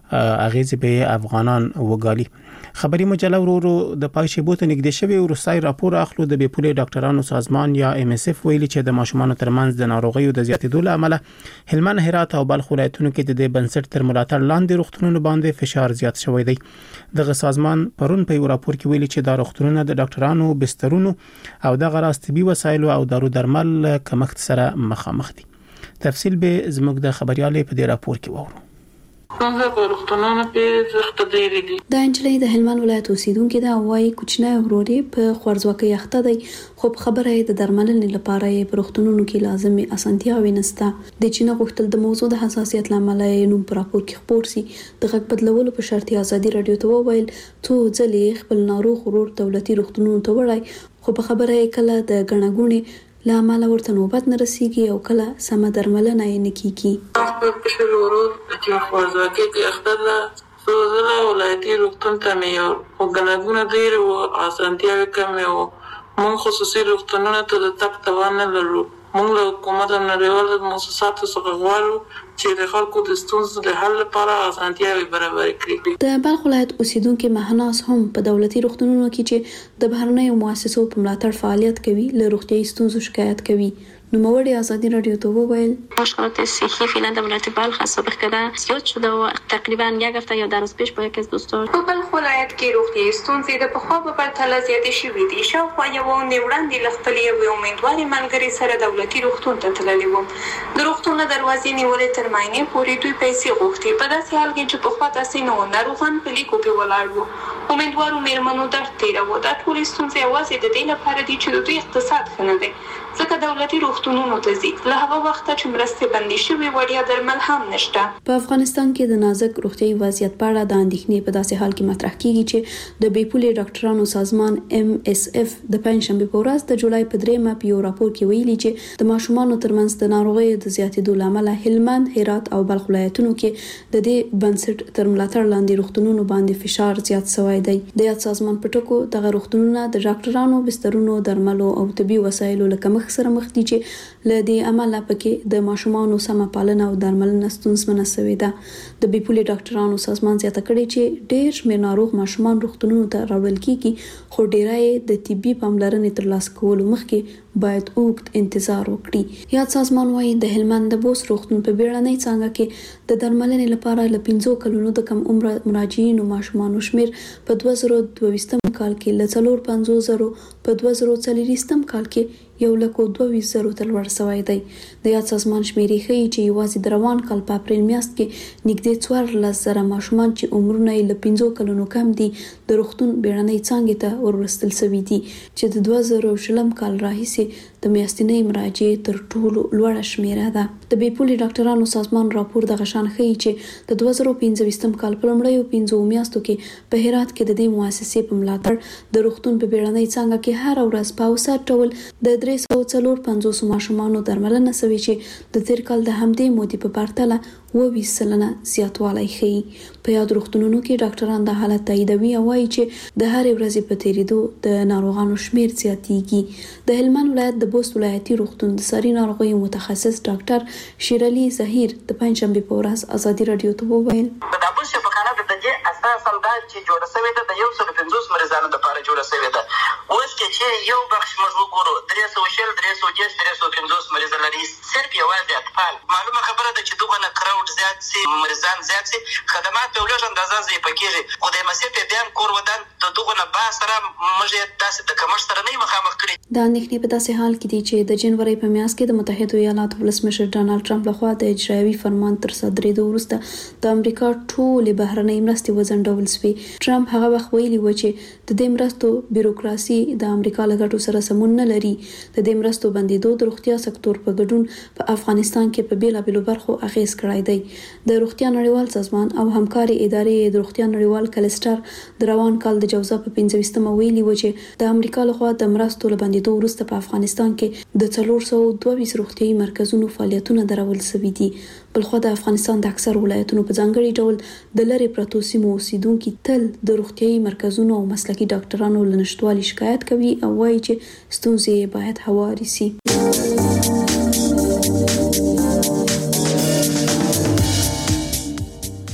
اغیز به افغانان وګالي. خبري مجله ورورو د پایښې بوته نږدې شوی ورسای راپور اخلو د بیپولې ډاکټرانو سازمان یا ام اس اف ویلي چې د ماشومان ترمنځ د ناروغیو د زیاتېدو لامل هلمند، هرات او بلخ ولایتونو کې د دې بنسټ تر ملاتړ لاندې روغتونونو باندې فشار زیات شوی دی. دغه سازمان پرون په یو راپور کې ویلي چې دا روغتونونه د ډاکټرانو بسترونو او د غراس طبي وسایلو او دارو درمل کمښت سره مخامخ دي. تفصیل به زموږ د خبريالې په دې راپور کې وورو. څنګه په روغتونونو کې زخت ډېری دي. د انجلۍ د هلمند ولایت اوسیدونکو د اوای کوچنی وروري په خورځوکه یخته دی، خو خبره د درملنې لپاره په روغتونونو کې لازمي اسانتیاوې نشته. د چینه غوښتل د موضوع د حساسیت لامل یې نوم پر راپور کې خبر سي. د غږ بدلولو په شرط ازادي رادیو ته وویل څو ځلې خپل ناروغ ورور دولتي روغتونونو ته وړای، خو په خبره یې کله د غنغونې لامل ورته نوبت نه رسیږي او کله سم درملنه یې نه کیږي. په پښه ورور چې خوازاکه کې اختر سوزله ولایتي روغتون ته مې یو وګڼونه ډېر او اسانتیاوې کمې وو. موږ خصوصي روغتونونو ته د تګ توان نه لرو. موږ له حکومت او نړیوالو مؤسساتو څخه غواړو چې د خلکو د ستونزو د حل لپاره اسانتیاوې برابر کړي. د بلخ ولایت اوسیدونکو مهناز هم په دولتي روغتونونو کې چې د بهرنیو مؤسسو په ملاتړ فعالیت کوي له روغتیايي ستونزو شکایت کوي. نوموړی ازادي رادیو ته وویل مشکلات صحی فعلا در ولایت بلخ سابق کرده زیاد شده و تقریبا یک هفته یا در روز پیش با یکی از دوستان په بلخ ولایت کې روغتیايي ستونزې د پخوا په پرتله زیاتې شوې دي. شاوخوا یو اونۍ وړاندې له خپلې یوې امیندوارې ملګرې سره دولتي روغتون ته تللې وم. د روغتون له دروازې نیولې تر معاینې پورې دوی پیسې غوښتې. په داسې حال کې چې پخوا داسې نه وو، ناروغان په لیکو کې ولاړ وو. امیندوارو میرمنو درد تېراوه. دا ټولې ستونزې یوازې د دې لپاره دي چې د دوی اقتصاد ښه نه دی، ځکه دولتي روغتونونو ته ځي. له هغه وخته چې مرستې بندې شوې وړیا درمل هم نشته. په افغانستان کې د نازک روغتیايي وضعیت په اړه د اندېښنې په داسې حال کې مطرح کیږي چې د بیپولې ډاکټرانو سازمان ام اس اف د پنځشنبه په ورځ د جولای په دریمه په یو راپور کې ویلي چې د ماشومانو ترمنځ د ناروغیو د زیاتېدو لامل هلمند، هرات او بلخ ولایتونو کې د دې بنسټ تر ملاتړ لاندې روغتونونو باندې فشار زیات شوی دی. د یاد سازمان په ټکو دغه روغتونونه د ډاکټرانو بسترونو، درملو او طبي وسایلو له کمښت سره مخ دي چې له دې عمله پکې د ماشومانو سمه پالنه او درملنه ستونزمنه شوې ده. د بیپولې ډاکټرانو سازمان زیاته کړې چې ډېر شمېر ناروغ ماشومان روغتونونو ته راوړل کیږي، خو ډېری د طبي پاملرنې ترلاسه کولو مخکې باید اوږد انتظار وکړي. یاد سازمان وايي د هلمند د بوس روغتون په بیړنۍ څانګه کې د درملنې لپاره له پنځو کلونو د کم عمر مراجعینو ماشومانو شمیر په دوه زره دوه ویشتم کال کې له څلور پنځوس زرو په دوه زره څلوېښتم کال کې یو لکه دوه ویشت زرو ته لوړ شوی دی. د یاد سازمان شمیرې ښیي چې یوازې د روان کال په اپریل میاشت کې نږدې څوارلس زره ماشومان چې عمرونه یې له پنځو کلونو کم دي د روغتون بیړنۍ څانګې ته ورستل شوي دي، چې د دوه زره شلم کال راهیسې د میاشتنۍ مراجعې تر ټولو لوړه شمیره ده. د بیپولې ډاکټرانو سازمان راپور دغه شان ښیي چې د دوه زره پنځه ویشتم کال په لومړیو پنځو میاشتو کې په هرات کې د دې مؤسسې په ملاتړ د روغتون په بیړنۍ څانګه کې هر ورځ په اوسط ډول د درې سوه څلور پنځوس ماشومانو درملنه شوې چې د تیر کال د همدې مودې په پرتله اووه ویشت سلنه زیاتوالی ښیي. په یاد روغتونونو کې ډاکټران د حالت تاییدوي او وایي چې د هرې ورځې په تیریدو د ناروغانو شمیر زیاتیږي. د هلمند ولایت د بوست ولایتي روغتون د ساري ناروغیو متخصص ډاکټر شیرعلي ظهیر د پنځشنبه په ورځ ازادي رادیو ته وویل د دابل شفاخانه د دې اساس هم دا چې جوړه شوې ده د یو سل پنځوس مریضانو لپاره جوړه شوې ده. اوس کې چې یو بخش موږ وګورو درې سوه شل درې سوه دېرش درې سوه پنځوس مریض لري، صرف یوازې اطفال. معلومه خبره ده چې دغه نه کراوډ زیات سي، مریضان زیات سي، خدمات په لږ اندازه ضعیفه کېږي، خو د مسیح په بیان کور ودان د دغه نه با سره موږ یې داسې د کمښت سره نه مخامخ کړي. د اندېښنې په داسې حال کې دي چې د جنوري په میاشت کې د متحده ایالاتو ولسمشر ډانلډ ټرمپ لخوا د اجرایوي فرمان تر صادرېدو وروسته د امریکا ټولې بهرنۍ مرستې وځنډول شوې. ټرمپ هغه وخت ویلي و چې د دې مرستو بیروکراسي د امریکا له ګټو سره سمون نه لري. د دې مرستو بندېدو د روغتیا سکتور په ګډون په افغانستان کې په بیلابېلو برخو اغیز کړی دی. د روغتیا نړیوال سازمان او همکاري ادارې د روغتیا نړیوال کلسټر د روان کال د جوزا په پنځه ویشتمه ویلي و چې د امریکا لخوا د مرستو له بندېدو وروسته په افغانستان کې د څلور سوه دوه ویشت روغتیايي مرکزونو فعالیتونه درول شوي دي. بلخوا د افغانستان د اکثر ولایتونو په ځانګړي ډول د لرې پرتو سیمو اوسیدونکي تل د روغتیايي مرکزونو او مسلکي ډاکټرانو له نشتوالي شکایت کوي او وایي چې ستونزې باید هواري سي.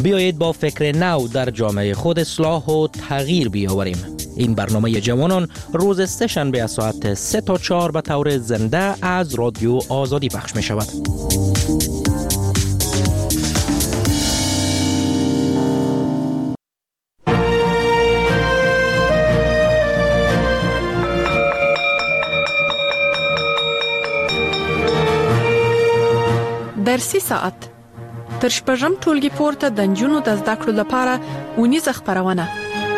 بیایید با فکر نو در جامعه خود اصلاح و تغییر بیاوریم. این برنامه جوانان روز سه شنبه از ساعت سه تا چهار به طور زنده از رادیو آزادی پخش می شود. درسي ساعت تر شپږم ټولګي پورته د نجونو د زده کړو لپاره ونیزه خپرونه.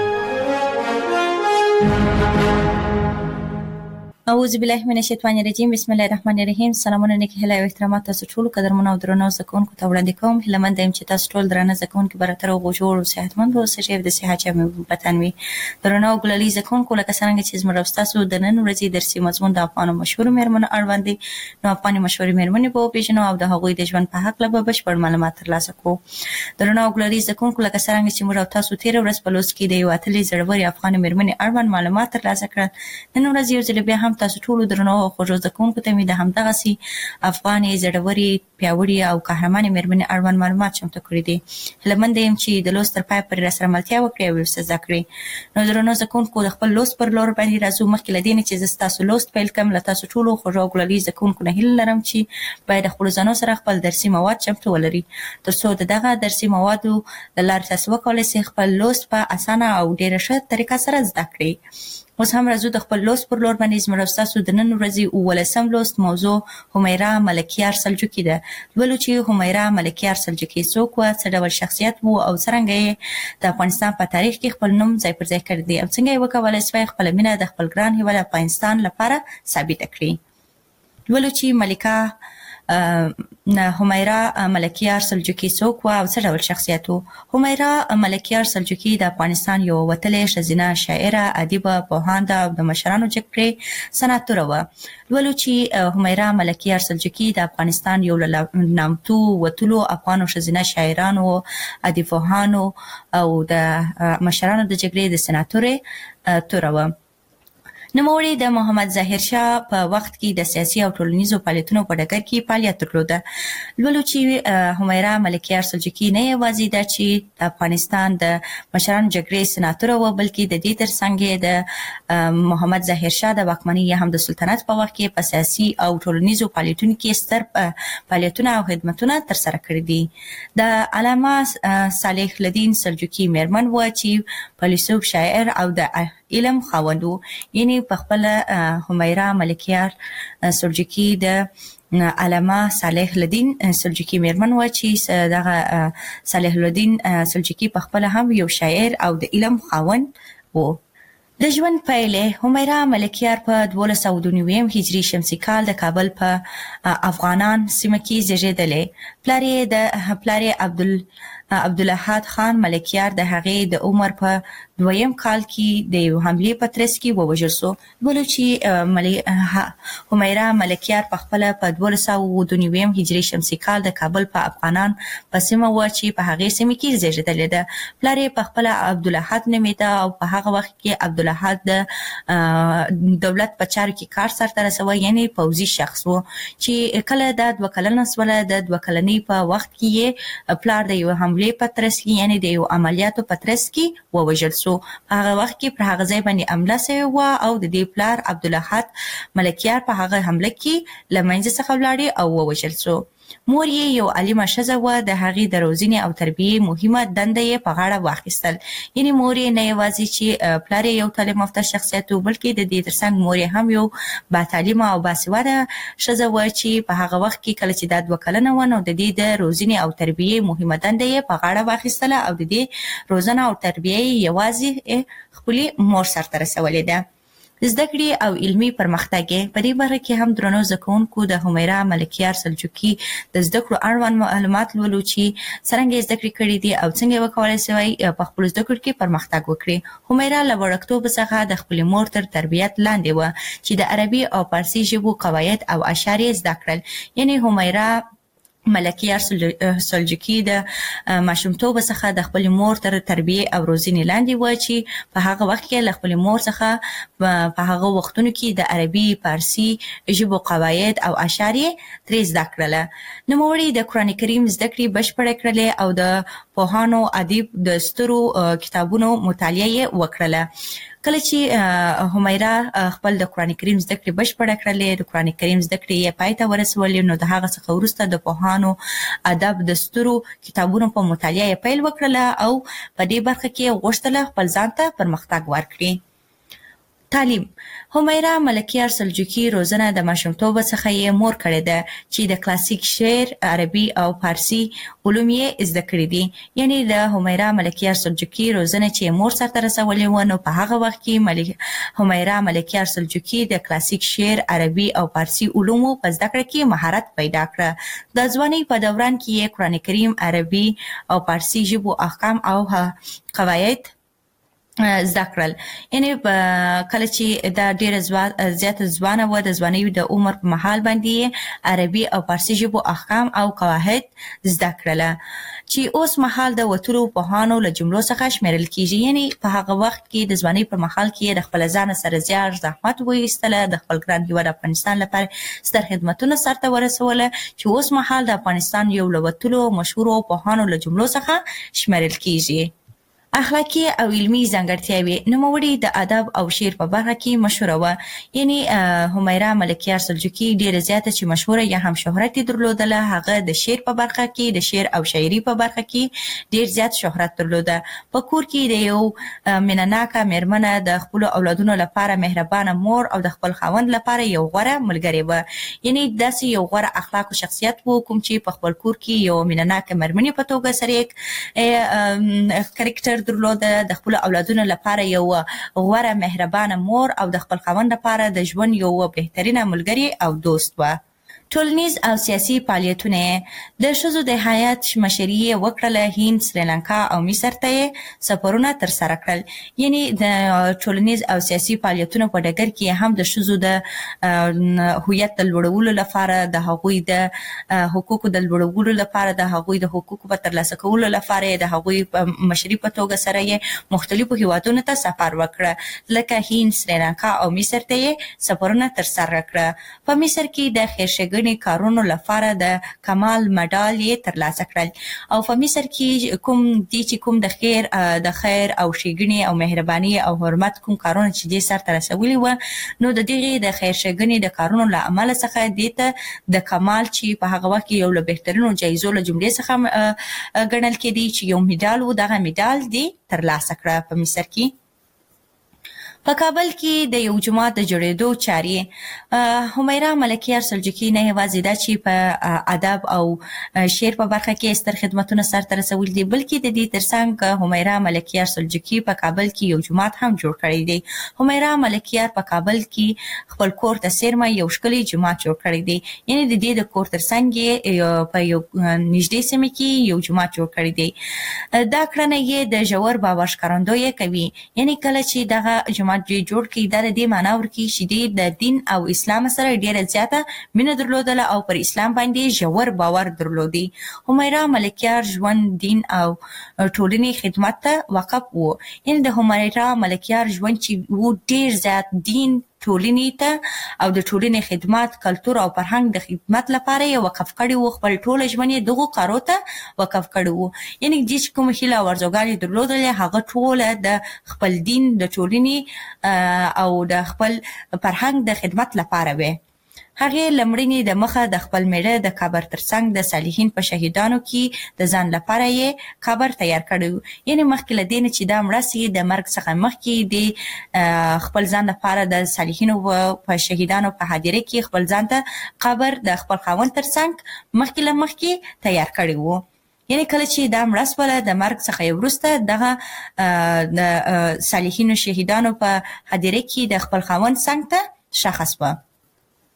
اعوذ بالله من الشیطان الرجیم. بسم الله الرحمن الرحیم. سلامونه نیکی هیله او احترامات تاسو ټول قدرمنو او درنو زکونکو ته وړاندې کوم. هیلمند یم چې تاسو ټول درنه زکونکو براتر او جوړ او صحتمند اوسئ. د صحت چمه بتنوي درنو ګلالي زکونکو لکه څنګه چې زموږ تاسو د نن ورځې درسي مضمون د افغان مشهور مېرمنو اړوند دي. نو افغان مشهور مېرمنې په پیژنو او د هغوی د ژوند په حق له بشپړ معلومات ترلاسه کوو. درنو ګلالي زکونکو لکه څنګه چې موږ تاسو تیر ورځ په لوست کې د یو اتلې زړوري افغان مېرمنې اړوند معلومات ترلاسه کړل. نن ورځ یو ځل بیا هم تاسو ټول درنو او خوږو زکونکو ته مې د همدغه سي افغاني زړوري پیاوړي او قهرمانې مېرمنې اړوند معلومات چمتو کړي دي. هیلمند یم چې د لوست تر پای پورې راسره ملتیا وکړئ او ورسره زده کړئ. نو درنو زکونکو د خپل لوست پر لور باندې راځو. مخکې له دې نه چې زه ستاسو لوست پیل کړم له تاسو ټولو خوږو او ګلالي زکونکو نه هیله لرم چې باید د خپلو ځانو سره خپل درسي مواد چمتو ولري تر څو د دغه درسي موادو د لارې تاسو وکولی سئ خپل لوست په اسانه او ډېره ښه طریقه سره زده کړئ. اوس هم راځو د خپل لوست پر لور باندې. زموږ ستاسو د نن ورځې اوولسم لوست موضوع همیرا ملکیار سلجوقي ده. لولو چې همیرا ملکیار سلجوقي څوک وه، څه ډول شخصیت و او څرنګه یې د افغانستان په تاریخ کې خپل نوم ځای پر ځای کړی دی او څنګه یې وکولی سوی خپله مینه د خپل ګران هېواد افغانستان لپاره ثابته کړي. لولو چې ملکه همیرا ملکیار سلجوقي څوک وه او څه ډول شخصیت و. همیرا ملکیار سلجوقي د افغانستان یو وتلې ښځینه شاعره، ادیبه، پوهانده او د مشرانو جګړې سناتوره وه. لولو چې همیرا ملکیار سلجوقي د افغانستان یو له نامتو وتلو افغانو ښځینه شاعرانو، ادیبپوهانو او د مشرانو د جګړې د سناتورې توره وه. نوموړي د محمد ظاهر شاه په وخت کې د سیاسي او ټولنیزو فعالیتونو په ډګر کې فعالیت درلوده. لولو چې همیرا ملکیار سلجوقي نه یوازې ده چې د افغانستان د مشرانو جګړې سناتوره وه، بلکې د دې ترڅنګ یې د محمد ظاهر شاه د واکمنۍ یا هم د سلطنت په وخت کې په سیاسي او ټولنیزو فعالیتونو کې ستر فعالیتونه او خدمتونه ترسره کړي دي. د علامه صالح الدین سلجوقي مېرمن وه چې فیلسوف، شاعر او د علم خاوند و. یعنی په خپله همیرا ملکیار سلجوقي د علامه صالح الدین سلجوقي مېرمن وه چې دغه صالح الدین سلجوقي په خپله هم یو شاعر او د علم خاوند و. د ژوند پیلې همیرا ملکیار په دولس سوه دوه نوي هجري شمسي کال د کابل په افغانان سیمه کې زیږېدلی. پلار یې د پلار یې عبدال عبدالاحد خان ملکیار د هغې د عمر په دویم کال کې د یو حملې په ترڅ کې ووژل سو. لولو چې همیرا ملکیار په خپله په دولس سوه دوه نوي هجري شمسي کال د کابل په افغانان په سیمه وه چې په هغې سیمې کې زیږېدلې ده. پلار یې په خپله عبدالاحد نومېده او په هغه وخت کې عبدالاحد د دولت په چارو کې کار سرته رسوه، یعنی پوځي شخص و چې کله دا دوه کلنه سوله. د دوه کلنۍ په وخت کې یې پلار د یو حملې په ترڅ کې یعنی د یو عملیاتو په ترڅ کې ووژل سو. په هغه وخت کې پر هغه ځای باندې حمله سوې وه او د دې پلار عبدالاحد ملکیار په هغه حمله کې له منځه څخه ولاړې او ووژل سو. مور یې یو عالمه ښځه وه، د هغې د روزنې او تربیې مهمه دنده یې په غاړه واخیستل. یعنې مور یې نه یوازې چې پلار یې یو تعلیم یافته شخصیت و، بلکې د دې ترڅنګ مور یې هم یو باتعلیمه او باسواده ښځه وه چې په هغه وخت کې کله چې دا دوه کلنه وه نو د دې د روزنې او تربیې مهمه دنده یې په غاړه واخیستله او د دې روزنه او تربیه یې یوازې خپلې مور سرته رسولې ده. زده کړې او علمي پرمختګ یې په دې برخه کې هم درنو زده کوونکو د همیرا ملکیار سلجوقي د زده کړو اړوند معلومات لولو چې څرنګه یې زده کړې کړي دي او څنګه یې وکولی سوی په خپلو زده کړو کې پرمختګ وکړي. همیرا له وړکتوبه څخه د خپلې مور تر تربیت لاندې وه چې د عربي او فارسي ژبو قواعد او اشعار یې زده کړل. یعنې همیرا ملکیار سلجوقي د ماشومتوب څخه د خپل مور تر تربیه او روزنې لاندې و چې په هغه وخت کې له خپل مور څخه په هغه وختونو کې د عربي فارسي ژبو قواعد او اشعار ترې زده کړل. نوموړي د قرآن کریم زده کړې بشپړې کړلې او د پوهانو ادیب د سترو کتابونو مطالعه وکړله. کله چې همیرا خپل د قرآن کریم زده کړې بشپړه کړلې، د قرآن کریم زده کړې یې پای ته ورسولې، نو د هغه څخه وروسته د پوهانو ادب د سترو کتابونو په مطالعه یې پیل وکړله او په دې برخه کې غوښتله خپل ځان ته پرمختګ ورکړي. تعلیم. همیرا ملکیار سلجوقي روزنه د ماشومتوب څخه یې مور کړې ده چې د کلاسیک شعر، عربي او فارسي علوم یې زده کړي دي. یعنی د همیرا ملکیار سلجوقي روزنه چې مور سرته رسولې و، نو په هغه وخت کې ملک همیرا ملکیار سلجوقي د کلاسیک شعر، عربي او فارسي علومو په زده کړه کې مهارت پیدا کړ. د ځوانۍ په دوران کې یې قرآن کریم، عربي او فارسي ژبو احکام او قواعد زده کړل. یعنی کله چې دا ډیره زیاته ځوانه و، د ځوانۍ د عمر په مهال باندې عربي او فارسي ژبو احکام او قواعد زده کړله چې اوس مهال د وتلو پوهانو له جملو څخه شمیرل کیږي. یعنی په هغه وخت کې د ځوانۍ په مهال کې د خپل ځان سره زیار زحمت وایستله، د خپل ګران هیواد افغانستان لپاره ستر خدمتونه سرته ورسوله چې اوس مهال د افغانستان یو له وتلو مشهورو پوهانو له جملو څخه شمیرل کیږي. اخلاقی او علمی ځانګړتیاوې. نوموړي د ادب او شعر په برخه کې مشهوره و. یعنی همیرا ملکیار سلجوقي ډیره زیاته چې مشهوره یا هم شهرت درلودله، هغه د شعر په برخه کې، د شعر او شاعري په برخه کې ډیر زیات شهرت درلوده. په کور کې د یو مینه‌ناکه میرمنه، د خپل اولادونو لپاره مهربانه مور او د خپل خاوند لپاره یو غوره ملګری و. یعنی داسې یو غوره اخلاق او شخصیت و کوم چې په خپل کور کې یو مینه‌ناکه میرمنې په توګه سره کریکټر درلوده، د خپل اولادونو لپاره یو غوره مهربانه مور او د خپل خاوند لپاره د ژوند یو بهترینه ملګری او دوست و. ټولنیز او سیاسي فعالیتونه. د ښځو د حیات مشري یې وکړله. هند، سریلانکا او مصر ته یې سفرونه ترسره کړل. یعنی د ټولنیز او سیاسي فعالیتونو په ډګر کې هم د ښځو د هویت د لوړولو لپاره، د هغوی د حقوقو د لوړولو لپاره، د هغوی د حقوقو په ترلاسه کولو لپاره د هغوی په مشري په توګه سره یې مختلفو هیوادونو ته سفر وکړه، لکه هند، سریلانکا او مصر ته یې سفرونه ترسره کړه. په مصر کې د خیرښېګڼې کارونو لپاره د کمال مډال یې ترلاسه کړل. او په مصر کې کوم دي چې کوم د خیر د خیر او ښېګڼې او مهرباني او حرمت کوم کارونه چې دې سرته رسولي و، نو د دغې د خیر ښېګڼې د کارونو له امله څخه دې ته د کمال چې په هغه وخت کې یو له بهترینو جایزو له جملې څخه ګڼل کېدی چې یو میډال و، دغه میډال دې ترلاسه کړه په مصر کې. په کابل کې د یو جومات د جوړېدو چارې. همیرا ملکیار سلجوقي نه یوازې دا چې په ادب او شعر په برخه کې ستر خدمتونه سرته رسولي دي، بلکې د دې ترڅنګ همیرا ملکیار سلجوقي په کابل کې یو جومات هم جوړ کړی دی. همیرا ملکیار په کابل کې خپل کور ته څیرمه یو ښکلی جومات جوړ کړی دی. یعنی د دې د کور ترڅنګ یې په یو نږدې سیمه کې یو جومات جوړ کړی دی. دا کړنه یې د ژور باور ښکارندویي کوي. یعنی کله چې دغه جومات جوړ کړي، دا د دې معنا ورکوي چې دوی د دین او اسلام سره ډیره زیاته مینه درلودله او پر اسلام باندې ژور باور درلودي. همیرا ملکیار ژوند، دین او ټولنې خدمت ته وقف و. یعنی د همیرا ملکیار ژوند چې و ډیر زیات دین، ټولنې ته او د ټولنې خدمت، کلتور او فرهنګ د خدمت لپاره یې وقف کړی و. خپل ټوله ژوند یې دغو کارو ته وقف کړی و. یعنی دې چې کومه هیله او ارزوګانې درلودلې، هغه ټوله د خپل دین، د ټولنې او د خپل فرهنګ د خدمت لپاره وې. هغې لمړنې د مخه د خپل میړه د قبر ترڅنګ د صالحین په شهیدانو کې د ځان لپاره یې قبر تیار کړی و. یعنې مخکې له دې نه چې دا مړه سي، د مرګ څخه مخکې د خپل ځان لپاره د صالحینو په شهیدانو په حاضرۍ کې خپل ځان ته قبر د خپل خاوند ترڅنګ مخکې له مخکې تیار کړی و. یعنی کله چې دا مړه سوله، د مرګ څخه یې وروسته دغه د صالحینو شهیدانو په حاضرۍ کې د خپل خاوند څنګ ته ښخ سوه.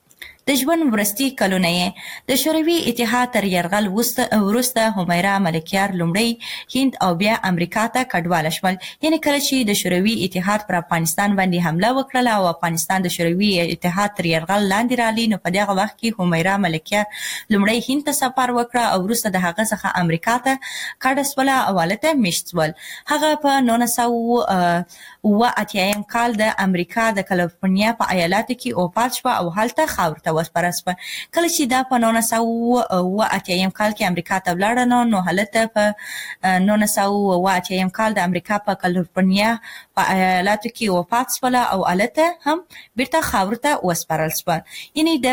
د ژوند وروستي کلونه یې د شوروي اتحاد تر یرغل وروسته همیرا ملکیار لومړی هند او بیا امریکا ته کډواله شول. یعنې کله چې د شوروي اتحاد پر افغانستان باندې حمله وکړله او افغانستان د شوروي اتحاد تر یرغل لاندې رالی، نو په دغه وخت کې همیرا ملکیار لومړی هند ته سفر وکړه او وروسته د هغه څخه امریکا ته کډه شوله او هلته میشت شول. هغه په نولس سوه اوه اتیایم کال د امریکا د کالیفورنیا په ایالاتو کې وفات شوه او هلته خاورو ته وسپاره شوه. کله چې دا په نولس سوه اوه اتیایم کال کې امریکا ته ولاړه نو نو هلته په نولس سوه اوه اتیایم کال د امریکا په کالیفورنیا په ایالاتو کې وفات شوله او هلته هم بیرته خاورو ته وسپارل شوه. یعنې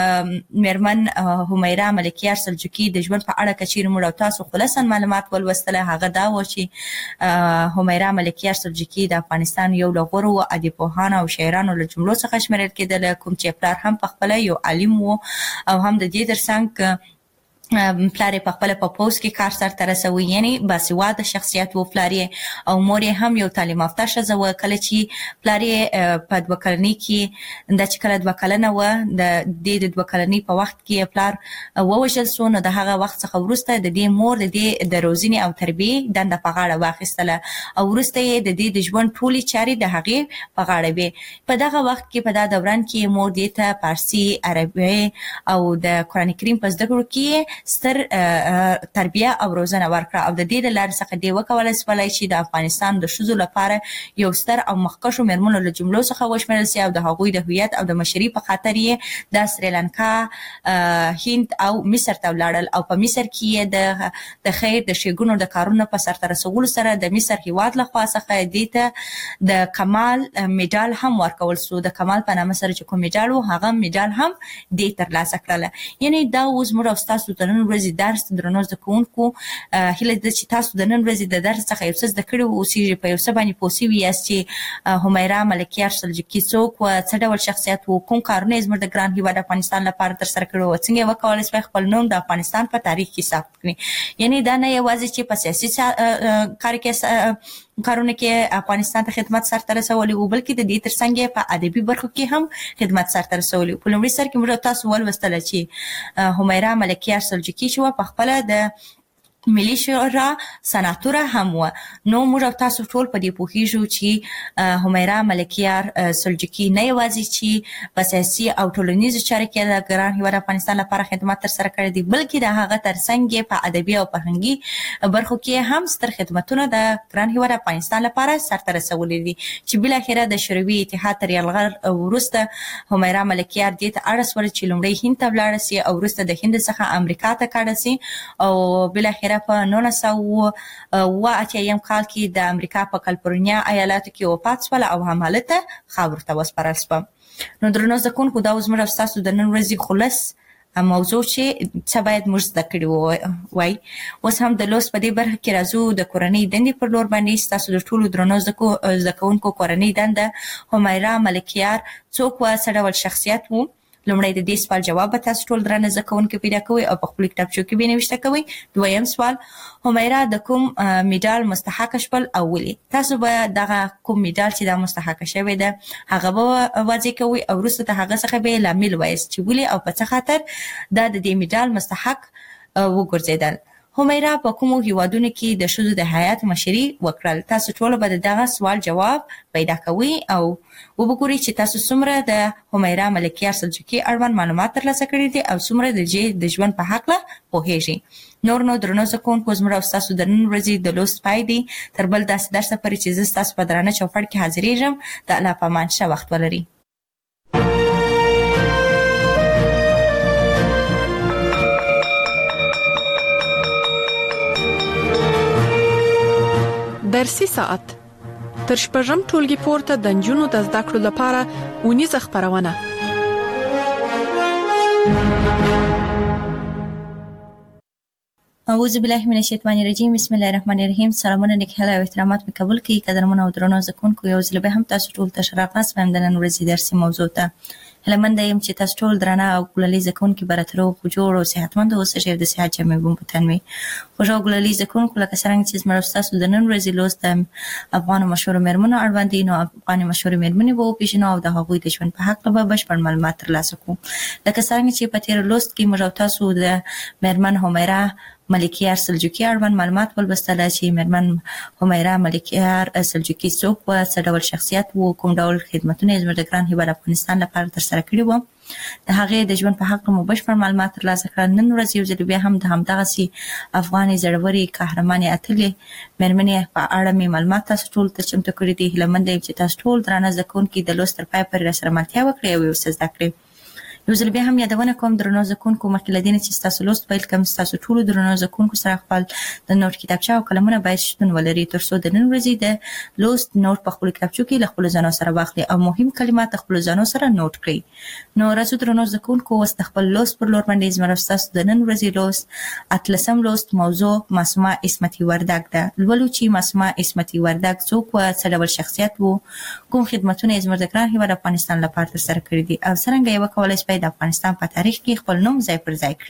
د میرمن همیرا ملکیار سلجوقي د ژوند په اړه که چیرې موږ او تاسو خلاصا معلومات ولوستله، هغه دا و چې همیرا ملکیار سلجوقي د افغانستان یو له غوره ادیبپوهانو او شاعرانو له جملو څخه شمیرل کېدله، کوم چې پلار هم پخپله یو عالم و او هم د دې ترڅنګ پلار یې پخپله په پوځ کې کار سرته رسوي، یعنې باسواده شخصیت و پلار یې، او مور یې هم یو تعلیم یافته ښځه وه. کله چې پلار یې په دوه کلنۍ کې دا چې کله دوه کلنه وه د دې د دوه کلنۍ په وخت کې پلار ووژل سو، نو د هغه وخت څخه وروسته د دې مور د دې د روزنې او تربیې دنده په غاړه واخیستله او وروسته یې د دې د ژوند ټولې چارې د هغې په غاړه وې. په دغه وخت کې په دا دوران کې مور دې ته فارسي، عربي او د قرآن کریم په زده کړو کې ستر تربیه او روزنه ورکړه او د دې له لارې څخه دې وکولی شولی چې د افغانستان د ښځو لپاره یو ستر او مخکښو میرمنو له جملو څخه وشمېرل سي او د هغوی د هویت او د مشري په خاطر یې د سریلانکا، هند او مصر ته ولاړل او په مصر کې یې د د خیر د ښېګڼو د کارونو په سرته رسولو سره د مصر هیواد لخوا څخه دې ته د کمال میډال هم ورکول سو. د کمال په نامه سره چې کوم میډال و هغه میډال هم دې ترلاسه کړله. یعنې دا اوس موږ او ستاسو د نن ورځې درس درنو زده کوونکو هیله ده چې تاسو د نن ورځې د درس څخه یو څه زده کړي اوسئ، په یو څه باندې پوه سوي یاست چې همیرا ملکیار سلجوقي څوک وه، څه ډول شخصیت و، کوم کارونه یې زموږ د ګران هیواد افغانستان لپاره ترسره کړي وو، څنګه یې وکولی شوی خپل نوم د افغانستان په تاریخ کې ثبت کړي. یعنې دا نه یوازې چې په سیاسي کار کې کارونه کې افغانستان ته خدمت سرته رسولی و، بلکې د دې ترڅنګ یې په ادبي برخو کې هم خدمت سرته رسولی و. په لومړي سر کې موږ تاسو ولوستله چې همیرا ملکیار سلجوقي چې وه پخپله د ملي شورا سناتوره هم وه. نو موږ او تاسو ټول په دې پوهېږو چې همیرا ملکیار سلجوقي نه یوازې چې په سیاسي او ټولنیزو چارو کې د ګران هیواد افغانستان لپاره خدمت ترسره کړی دی، بلکې د هغه ترڅنګ یې په ادبي او فرهنګي برخو کې هم ستر خدمتونه د ګران هیواد افغانستان لپاره سرته رسولي دي، چې بالاخره د شوروي اتحاد تر یرغل وروسته همیرا ملکیار دې ته اړ شوله چې لومړی هند ته ولاړه سي او وروسته د هند څخه امریکا ته کډه سي او بالاخره په نولس سوه اوه اتیایم کال کې د امریکا په کالیفورنیا ایالاتو کې وفات شوله او هم هلته خاورو ته وسپارل شوه. نو درنو زده کوونکو دا اوس موږ او ستاسو د نن ورځې خلص موضوع چې څه باید موږ زده کړي وای. اوس هم د لوست په دې برخه کې راځو د کورنۍ دندې پر لور باندې. ستاسو د ټولو درنو زده کوونکو کورنۍ دنده همیرا ملکیار څوک وه، څه ډول شخصیت و؟ لومړی د دې سوال جواب به تاسو ټول درانه زده کوونکي پیدا کوئ او په خپلو کتابچو کې به یې نوشته کوئ. دویم سوال، همیرا د کوم میډال مستحقه شول او ولې؟ تاسو به دغه کوم میډال چې دا مستحقه شوی ده هغه به واضح کوئ او وروسته د هغه څخه به یې لامل وایاست چې ولې او په څه خاطر دا د دې میډال مستحق وګرځېدل. همیرا په کومو هیوادونو کې د ښځو د هیات مشري وکړل؟ تاسو ټول به د دغه سوال جواب پیدا کوئ او وګورئ چې تاسو څومره د همیرا ملکیار سلجوقي اړوند معلومات ترلاسه کړي دي او څومره د دې د ژوند په هکله پوهیږئ. نور نو درنو زده کوونکو زموږ او ستاسو د نن ورځې د لوست پای دی. تر بل داسې درسه پورې چې زه ستاسو په درانه چوپړ کې حاضرېږم. د الله په امان ښه وخت ولرئ. درسي ساعت تر شپږم ټولګي پورته د نجونو د زده کړو لپاره اونیزه خپرونه. اعوذ بالله من الشیطان الرجیم. بسم الله الرحمن الرحیم. سلامونه نیکهیله او احترامات مې قبول کړئ. قدرمن او درنو زده کوونکو، یو ځل به هم تاسو ټول ته ښه راغلاست وایم د نن ورځې درسي موضوع ته. هلمنده يم چې تاسو ټول درنه او ګلالي زکونکي براترو خو جوړ او صحتمند اوسئ چې د صحت جامې بم پتنوي خو جو ګلالي زکونکو لکه څنګه چې زموږ تاسو د نن ورځې لوست افغان مشهور مېرمنو اړوند دي نو افغان مشهور مېرمنې وو پیژنو او د هغوی د ژوند په حق به بشپړ معلومات ترلاسه کوو لکه څنګه چې په تیر لوست کې موږ تاسو د مېرمن همیرا ملکیار سلجوقي اړوند معلومات ولوستل چې مېرمن همیرا ملکیار سلجوقي څوک و څه ډول شخصیت وو کوم ډول خدمتونه یې زموږ د ګران هیواد افغانستان لپاره ترسره کړي وو د هغې د ژوند په حق مو بشپړ معلومات ترلاسه کړل نن ورځ یو ځل بیا هم د همدغسې افغانې زړورې قهرمانې اتلې مېرمنې په اړه مې معلومات تاسو ټولو ته چمتو کړي دي هیله منده یم چې تاسو ټول درانه زده کوونکي د لوست تر پایه پورې راسره ملتیا وکړئ او یو څه زده کړئ یو ځل بیا هم یادونه کوم درنو زده کوونکو مخکې له دې نه چې ستاسو لوست پیل کړم ستاسو ټولو درنو زده کوونکو سره خپل د نوټ کتابچه او قلمونه باید شتون ولري تر څو د نن ورځې د لوست نوټ په خپلو کتابچو کې له خپلو ځانو سره واخلئ او مهم کلمات د خپلو ځانو سره نوټ کړئ نو راځو درنو زده کوونکو اوس د خپل لوست پر لور باندې زموږ ستاسو د نن ورځې لوست اتلسم لوست موضوع معصومه عصمتي وردګ ده لولو چې معصومه عصمتي وردګ څوک و څه ډول شخصیت وو کوم خدمتونه یې زموږ د ګران هیواد افغانستان لپاره ترسره کړي دي او څرنګه یې وکولای شي د افغانستان په تاریخ کې خپل نوم ځای پر ځای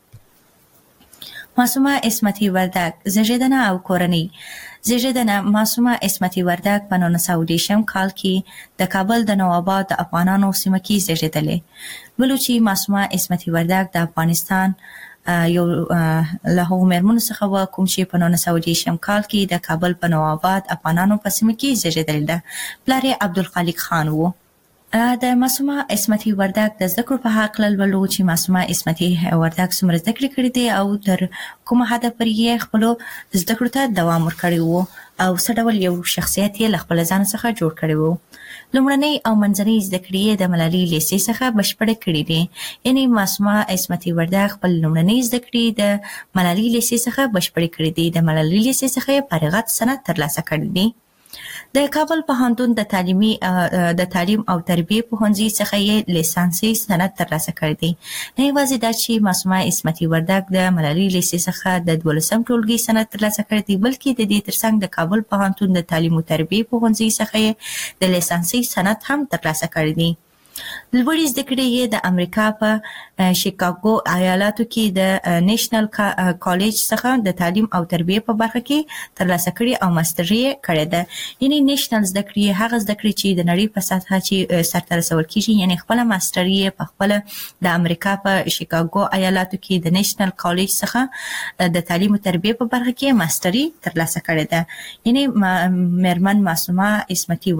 کړي معصومه عصمتي وردګ زیږیدنه او کورنۍ زیږیدنه معصومه عصمتي وردګ په نولس سوه دېرشم کال کې د کابل د نوآباد د افغانانو سیمه کې زیږیدلې بلو چې معصومه عصمتي وردګ د افغانستان یو له هغو مېرمنو څخه وه کوم چې په نولس سوه دېرشم کال کې د کابل په نوآباد افغانانو په سیمه کې زیږیدلې ده پلار یې عبدالخالق خان و د معصومه عصمتي وردګ د زده کړو په هکله لولو چې معصومه عصمتي وردګ څومره زده کړې کړې دي او تر کومه حده پورې یې خپلو زده کړو ته دوام ورکړی و او څه ډول یو شخصیت یې له خپل ځان څخه جوړ کړی و لومړنۍ او منځنۍ زده کړې یې د ملالۍ لیسې څخه بشپړې کړې دي یعنې معصومه عصمتي وردګ خپل لومړنۍ زده کړې د ملالۍ لیسې څخه بشپړې کړې دي د ملالۍ لیسې څخه یې فارغت سند ترلاسه کړی دی د کابل پوهنتون د تعلیمي د تعلیم او تربیې پوهنځي څخه یې لیسانسي سند ترلاسه کړی دی نه یوازې دا چې معصومه عصمتي وردګ د ملالۍ لیسې څخه د دولسم ټولګي سند ترلاسه کړی دی بلکې د دې ترڅنګ د کابل پوهنتون د تعلیم او تربیې پوهنځي څخه یې د لیسانسي سند هم ترلاسه کړی دی لوړې زده کړې یې د امریکا په شیکاګو ایالاتو کې د نیشنل کالج څخه د تعلیم او تربیې په برخه کې ترلاسه کړې او ماستري یې کړې ده یعنې نیشنل زده کړې هغه زده کړې چې د نړۍ په سطحه چې سرته رسول کېږي یعنې خپله ماستري یې په خپله د امریکا په شیکاګو ایالاتو کې د نیشنل کالج څخه د تعلیم او تربیې په برخه کې ماستري ترلاسه کړې ده یعنې مېرمن معصومه عصمتي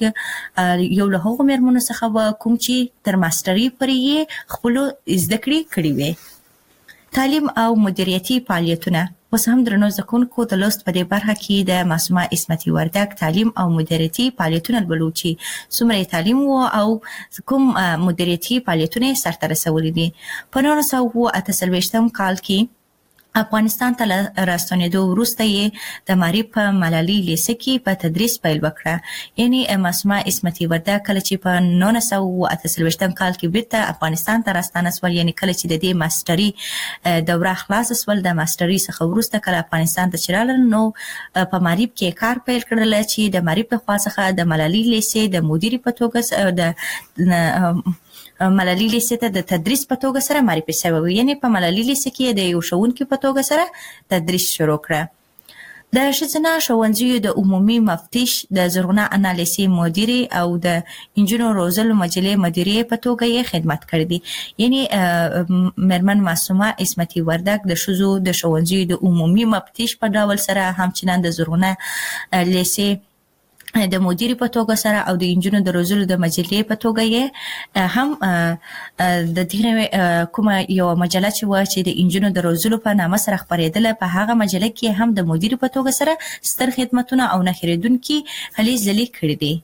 وردګ یو له هغو مېرمنو څخه وه کوم چې تر ماستري پورې یې خپلو زده کړې کړې وې تعلیم او مدیریتي فعالیتونه اوس هم درنو زده کوونکو د لوست په دې برخه کې د معصومه عصمتي وردګ تعلیم او مدیریتي فعالیتونه لولو چې څومره یې تعلیم و او کوم مدیریتي فعالیتونه یې سرته رسولي دي په نولس سوه اته څلوېښتم کال کې افغانستان ته راستنېدو وروسته یې د معارف په ملالۍ لیسه کې په تدریس پیل وکړه یعنې معصومه عصمتي وردګ کله چې په نولس سوه اته څلوېښتم کال کې بیرته افغانستان ته راستانه سول یعنې کله چې د دې ماستري دوره خلاصه سول د ماستري څخه وروسته کله افغانستان ته چې راغلل نو په معارف کې کار پیل کړل چې د معارف لخوا څخه د ملالۍ لیسې د مدیرې په توګه د ملالۍ لیسې ته د تدریس په توګه سره معرفي شوی و یعنې په ملالۍ لیسې کې د یو ښوونکي په توګه سره تدریس شروع کړه د ښځینه ښوونځیو د عمومي مفتش د زرغونه انا لیسې مدیرې او د انجونو روزلو مجلې مدیرې په توګه یې خدمت کړی دی یعنې مېرمن معصومه عصمتي وردګ د ښځو د ښوونځیو د عمومي مفتش په ډول سره همچنان د زرغونه لیسې د مدیرې په توګه سره او د انجونو د روزلو د مجلې په توګه یې هم د دغه کومه یو مجله چې وه چې د انجونو د روزلو په نامه سره خپرېدله په هغه مجله کې هم د مدیرې په توګه سره ستر خدمتونه او نه هېرېدونکي هلې ځلې کړي دي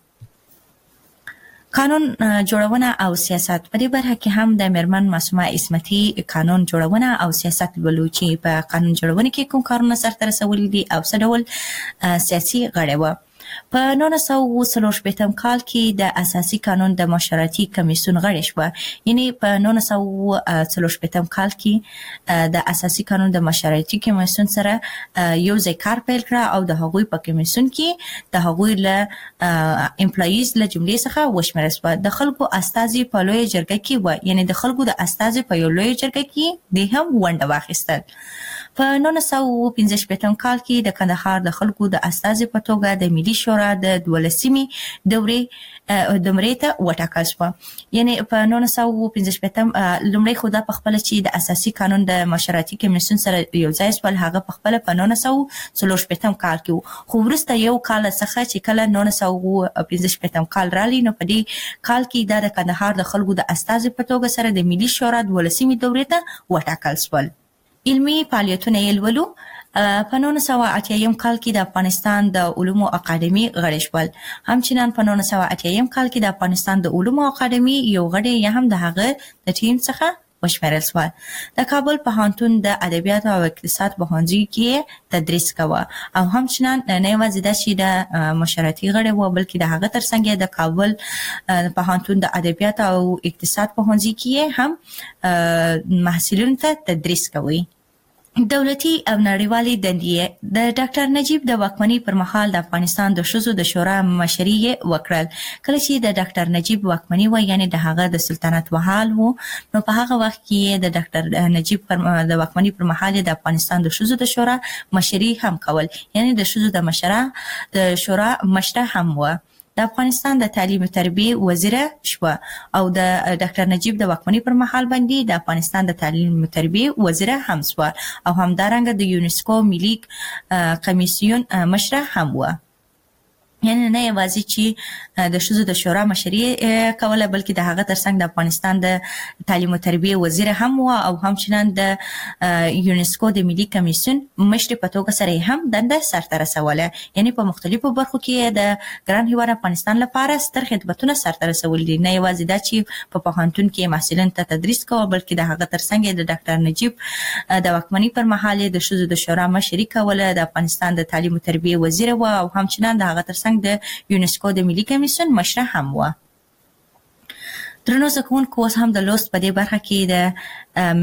قانون جوړونه او سیاست په دې برخه کې هم د مېرمن معصومه عصمتي قانون جوړونه او سیاست لولو چې په قانون جوړونه کې کوم کارونه سرته رسولي دي او څه ډول سیاسي غړې وه په نولس سوه څلور شپېتم کال کې د اساسي قانون د مشورتي کمیسیون غړې شوه. یعنی په نولس سوه څلور شپېتم کال کې د اساسي قانون د مشورتي کمیسیون سره یو ځای کار پیل کړ او د هغوی په کمیسیون کې د هغوی له امپلایز له جملې څخه وشمېرل شوه. د خلکو استازي په لویه جرګه کې و، یعنی د خلکو د استازي په یو لویه جرګه کې د هم ونډه واخیستل. په نولس سوه پنځه شپېتم کال کې د کندهار د خلکو د استازي په توګه د ملي شورا د دولسمې دورې دمرې ته وټاکل شوه. یعنی په نولس سوه پنځه شپېتم لومړی خو دا په خپله چې د اساسي قانون د مشورتي کمیسیون سره یو ځای شول، هغه په خپله په نولس سوه څلور شپېتم کال کې و. خو وروسته یو کال څخه چې کله نولس سوه پنځه شپېتم کال رالی، نو په دې کال کې دا د کندهار د خلکو د استازي په توګه سره د ملي شورا دولسمې دورې ته وټاکل شول. علمي فعالیتونه یې لولو. په نولس سوه اتیایم کال کې د افغانستان د علومو اکاډمي غړي شول. همچنان په نولس سوه اتیایم کال کې د افغانستان د علومو اکاډمي یو غړی یا هم د هغه د ټیم څخه وشمېرل شول. د کابل پوهنتون د ادبیات او اقتصاد پوهنځي کې تدریس کوه او همچنان نه یوازې دا چې د مشورتي غړی و، بلکې د هغه ترڅنګ د کابل پوهنتون د ادبیات او اقتصاد پوهنځي کې هم محصلینو ته تدریس کوي. دولتي او نړیوالې دندې. د ډاکټر نجیب د واکمنۍ پر مهال د افغانستان د ښځو د شورا مشري یې وکړل. کله چې د ډاکټر نجیب واکمنۍ و، یعنی د هغه د سلطنت مهال و، نو په هغه وخت کې د ډاکټر نجیب پر د واکمنۍ پر مهال د افغانستان د ښځو د شورا مشري هم کول، یعنی د ښځو د مشره د شورا مشره هم و. د افغانستان د تعلیم او تربیه وزیره شوه او د ډاکټر نجیب د واکمنۍ پر مهال باندې د افغانستان د تعلیم او تربیه وزیره هم شوه او همدارنګه د یونسکو ملي کمیسیون مشره هم و. یعنی نه یوازې چې د ښځو د شورا مشري کوله، بلکې د هغه ترڅنګ د افغانستان د تعلیم او تربیه وزیر هم و او همچنان د یونسکو د ملي کمیسیون مشر په توګه سره هم دنده سرته رسوله. یعنی په مختلفو برخو کې د ګران هیواد افغانستان لپاره ستر خدمتونه سرته رسول دي. نه یوازې دا چې په پوهنتون کې محصلین ته تدریس کوه، بلکې د هغه ترڅنګ د ډاکټر نجیب د واکمنۍ پر مهال د ښځو د شورا مشري کوله، د افغانستان د تعلیم او تربیه وزیر و او همچنان د هغه ترڅنګ د یونسکو د ملي کمیسیون مشره هم و. درنو زده کوونکو، اوس هم د لوست په دې برخه کې د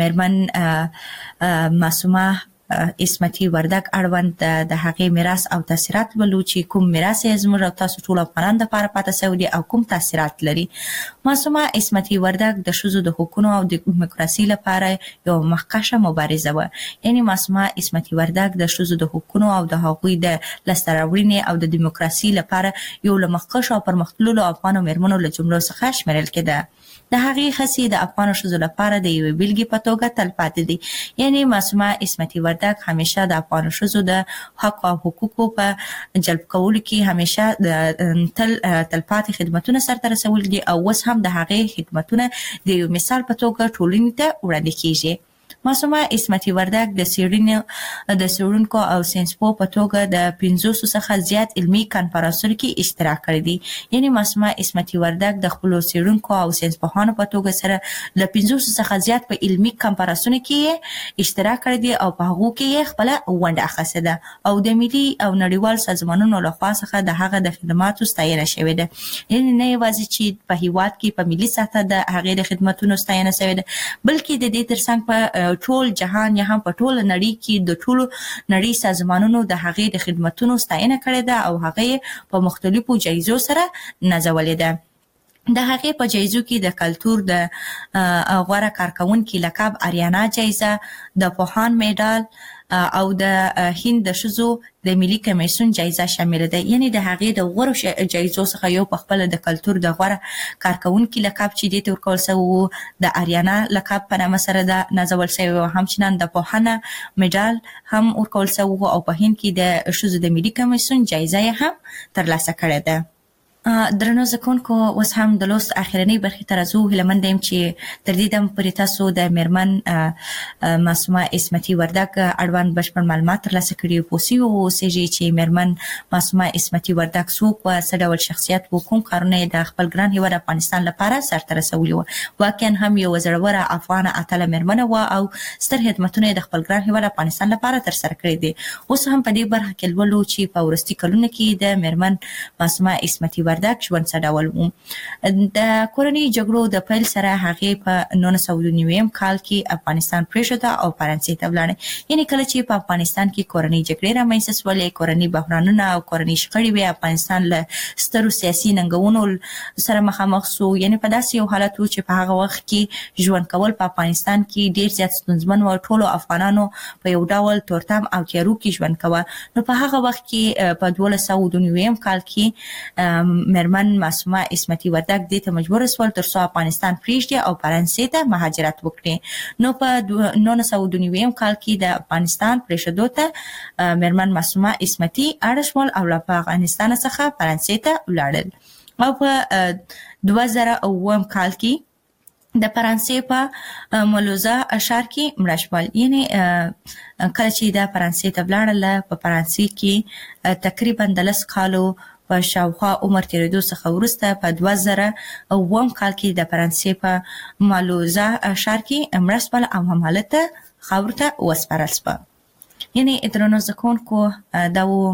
میرمن معصومه اسمتي وردګ اړوند د هغې میراث او تاثیرات ولو چې کوم میراث یې زموږ او تاسو ټول افغانانو لپاره پاتې شوی دی او کوم تاثیرات لري. معصومه اسمتي وردګ د ښځو د حقوقو او د دیموکراسي لپاره یو مخکشه مبارزه و. یعنی معصومه اسمتي وردګ د ښځو د حقوقو او د هغوی د لاسته راوړنې او د دیموکراسي لپاره یو له مخکښو او پرمختللو افغانو میرمنو له جملو څخه شمیرل کېده. د هغې هڅې د افغانو ښځو لپاره د یوې بیلګې په توګه تلپاتې دي. یعنی معصومه اسمتي وردګ همیشه د افغانو ښځو د حق او حقوقو په جلب کولو کې همیشه د تل تلپاتې خدمتونه سرته رسول دي او اوس هم د هغې خدمتونه د یو مثال په توګه ټولنې ته وړاندې کیږي. معصومه اسمتي وردګ د څېړنې د څېړونکو او ساینسپوه په توګه د پنځوسو څخه زیات علمي کنفرانسونو کې اشتراک کړی دی. یعنی معصومه اسمتي وردګ د خپلو څېړونکو او ساینسپوهانو په توګه سره له پنځوسو څخه زیات په علمي کنفرانسونو کې اشتراک کړی دی او په هغو کې یې خپله ونډه اخیستې ده او د ملي او نړیوال سازمانونو لخوا څخه د هغه د خدماتو ستاینه شوې ده. یعنی نه یوازې چې په هیواد کې په ملي سطحه د هغې د خدمتونو ستاینه شوې ده، بلکې د دې ترڅنګ په ټول جهان یا هم په ټول نړۍ کې د ټولو نړۍ سازمانونو د هغې د خدمتونو ستاینه کړې ده او هغې په مختلفو جایزو سره نازولې ده. د هغې په جایزو کې د کلتور د غوره کارکونکي لقب اریانا جایزه، د پوهان میډال او د هند د ښځو د ملي کمیسیون جایزه شامل ده. یعنی د هغې د غوره جایزو څخه یو په خپله د کلتور د غوره کارکونکي لقب چې دې ته ورکول شوی و د اریانا لقب په نامه سره ده نازول شوی و. همچنان د پوهنه میډال هم ورکول شوی و او په هند کې د ښځو د ملي کمیسیون جایزه یې هم ترلاسه کړې ده. درنو زکونکو اوس هم د لوست اخرنۍ برخې ته راځو. هیله یم چې تر دې دمه پورې تاسو د میرمن معصومه عصمتي وردګ اړوند بشپړ معلومات ترلاسه کړي پوه سوي اوسېږي چې میرمن معصومه عصمتي وردګ څوک وه، څه ډول شخصیت و، کوم کارونه یې د خپل ګران هېواد افغانستان لپاره سرته رسولي وه. واقعا هم یوه زړوره افغانه اتله میرمنه وه او ستر خدمتونه یې د خپل ګران هېواد افغانستان لپاره ترسره کړي دي. اوس هم په دې برخه کې لولو چې په وروستي کلونو کې د میرمن معصومه عصمتي وردګ ژوند څه ډول و. د کورنۍ جګړو د پیل سره هغې په نولس سوه نوي کال کې افغانستان پرېښوده او فرانسې ته ولاړه. یعنې کله چې په افغانستان کې کورنۍ جګړې رامنځته شولې، کورنۍ بحرانونه او کورنۍ شخړې وې، افغانستان له سترو سیاسي ننګونو سره مخامخ سو. یعنې په داسې یو حالت و چې په هغه وخت کې ژوند کول په افغانستان کې ډېر زیات ستونزمن و. ټولو افغانانو په یو ډول تورتم او تیارو کې ژوند کوه. نو په هغه وخت کې په دولس سوه نوي کال کې میرمن معصومه عصمتي وردګ دې ته مجبور شول تر څو افغانستان پرېږدي او فرانسې ته مهاجرت وکړي. نو په نولس سوه نوي کال کې د افغانستان پرېښودو ته میرمن معصومه عصمتي اړ شول او له افغانستان څخه فرانسې ته ولاړل. او په دوه زره اووه کال کې د فرانسې په مولوزه ښار کې مړه شول. یعنې کله چې د فرانسې ته ولاړله، په فرانسې کې تقریبا د لس کالو په شاوخوا عمر تېرېدو څخه وروسته په دوه زره اووه کال کې د فرانسې په مولوزه ښار کې مړه شول او همالته خاورو ته وسپارل شوه. یعنې درنو زده کوونکو دا و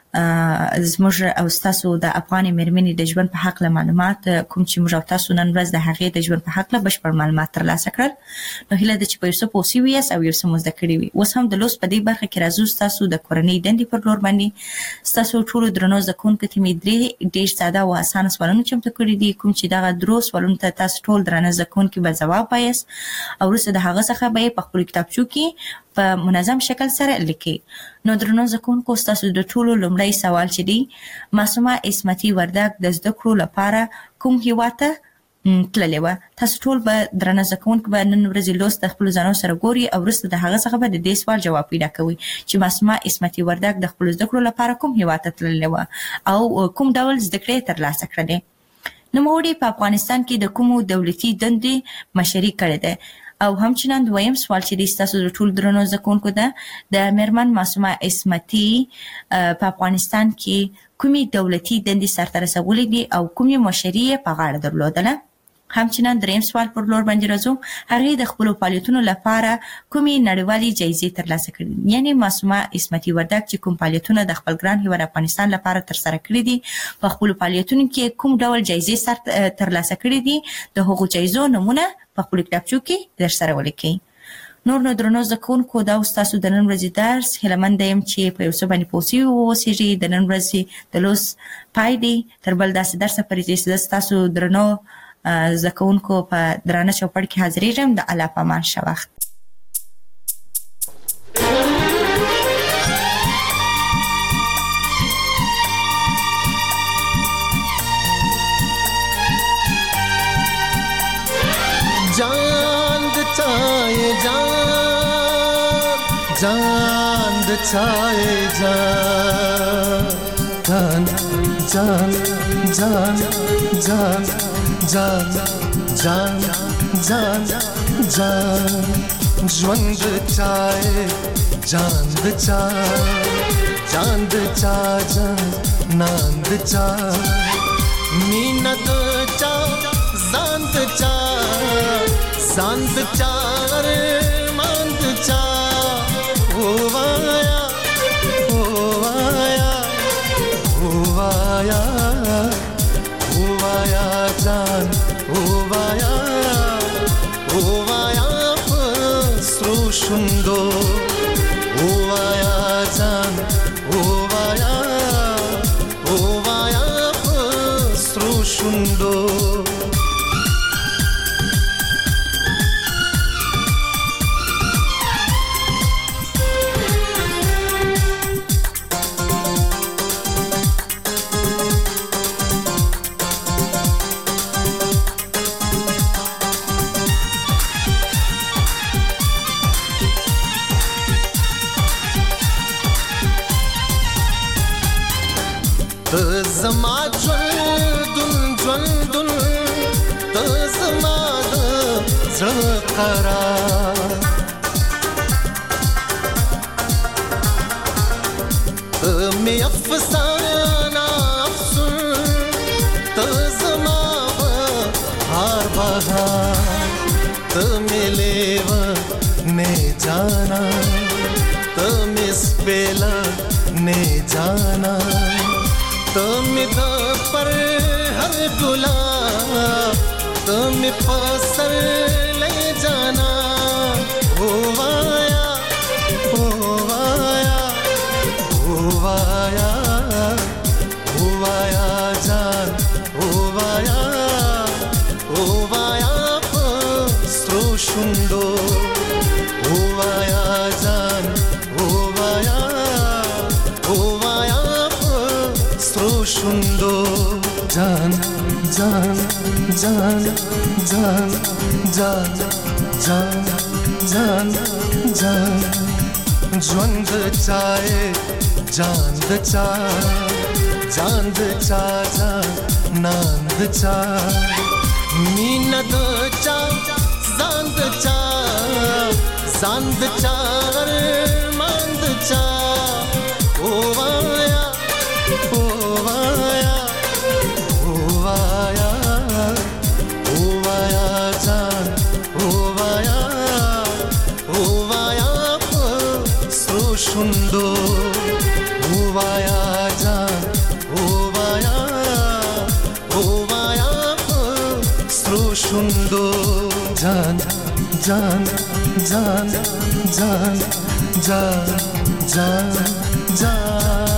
زموږ او ستاسو د افغانې میرمنې د ژوند په هکله معلومات، کوم چې موږ او تاسو نن ورځ د هغې د ژوند په هکله بشپړ معلومات ترلاسه کړل. نو هیله ده چې په یو څه پوه سوي یاست او یو څه مو زده کړي وي. اوس هم د لوست په دې برخه کې راځو ستاسو د کورنۍ دندې پر لور باندې. ستاسو ټولو درنو زده کوونکو ته مې درې ډېر ساده او اسانه سوالونه چمتو کړي دي، کوم چې دغه درو سوالونو ته تاسو ټول درانه زده کوونکي به ځواب وایاست او وروسته د هغه څخه به یې په خپلو کتابچو کې په منظم شکل سره لیکي. نو درنو زده کوونکو ستاسو د ټولو لومړی سوال چې دی، معصومه عصمتي وردګ د زده کړو لپاره کوم هېواد ته تللې وه؟ تاسو ټول به درنه زده کوونکي به نن ورځې لوست د خپلو ځانونو سره ګوري او وروسته د هغه څخه به د دې سوال جواب پیدا کوئ چې معصومه عصمتي وردګ د خپلو زده کړو لپاره کوم هېواد ته تللې وه او کوم ډول زده کړې یې ترلاسه کړلې. نوموړې په افغانستان کې د کومو دولتي دندې مشري کړې ده؟ او همچنان دویم سوال چې دی ستاسو د ټول درنو زده کوونکو ده، د میرمن معصومه عصمتي په افغانستان کې کومې دولتي دندې سرته رسولې دي او کومې مشري یې په غاړه درلودله؟ همچنان دریم سوال پر لور باندې راځو، هغې د خپلو فعالیتونو لپاره کومې نړیوالې جایزې ترلاسه کړي؟ یعنې معصومه عصمتي وردګ چې کوم فعالیتونه د خپل ګران هېواد افغانستان لپاره ترسره کړي دي، په خپلو فعالیتونو کې کوم ډول جایزې سر ترلاسه کړي دي، د هغو جایزو نومونه په خپلو کتابچو کې درسره ولیکئ. نور نو درنو زده کوونکو دا ستاسو د نن ورځې درس. هیله یم چې په یو څه باندې پوه سوي واوسېږئ. د نن ورځې د لوست پای دی. تر بل داسې درسه پورې چې زه ستاسو درنو زده کوونکو په درانه چوپړ کې حاضرېږم. د الله په امان ښه وخت. जान चाहे जान जान चाहे जान जान जान जान जान जान जान जान ژوند चाहे चांद चा चांद चा नांद चा मीनत चा जांद चा सांद चार मंद चा होवाया होवाया होवाया होवाया जान होवाया होवाया पसरुशुंदो होवाया जान होवाया होवाया पसरुशुंदो زما ژوند قرار می افسانه افسون تزما هر بهار تمی لیوا نے جانا تمی سپیلا نے جانا تمی دا پر ہر گلاب تمی پسر لے جانا ہووایا ہووایا ہووایا ہووایا جان ہووایا ہووایا پسرو شندو ہووایا جان ہووایا ہووایا پسرو شندو جان جان جان جان جان جان جان جان ژوند چای جان د چا جان د چا جان د چا مینه د چا ځان د چا ځان د چا ارمان د چا هوایا هوایا هوایا هوایا جان هوایا هوایا پسرو شندو هوایا جان هوایا هوایا پسرو شندو جان جان جان جان جان جان جان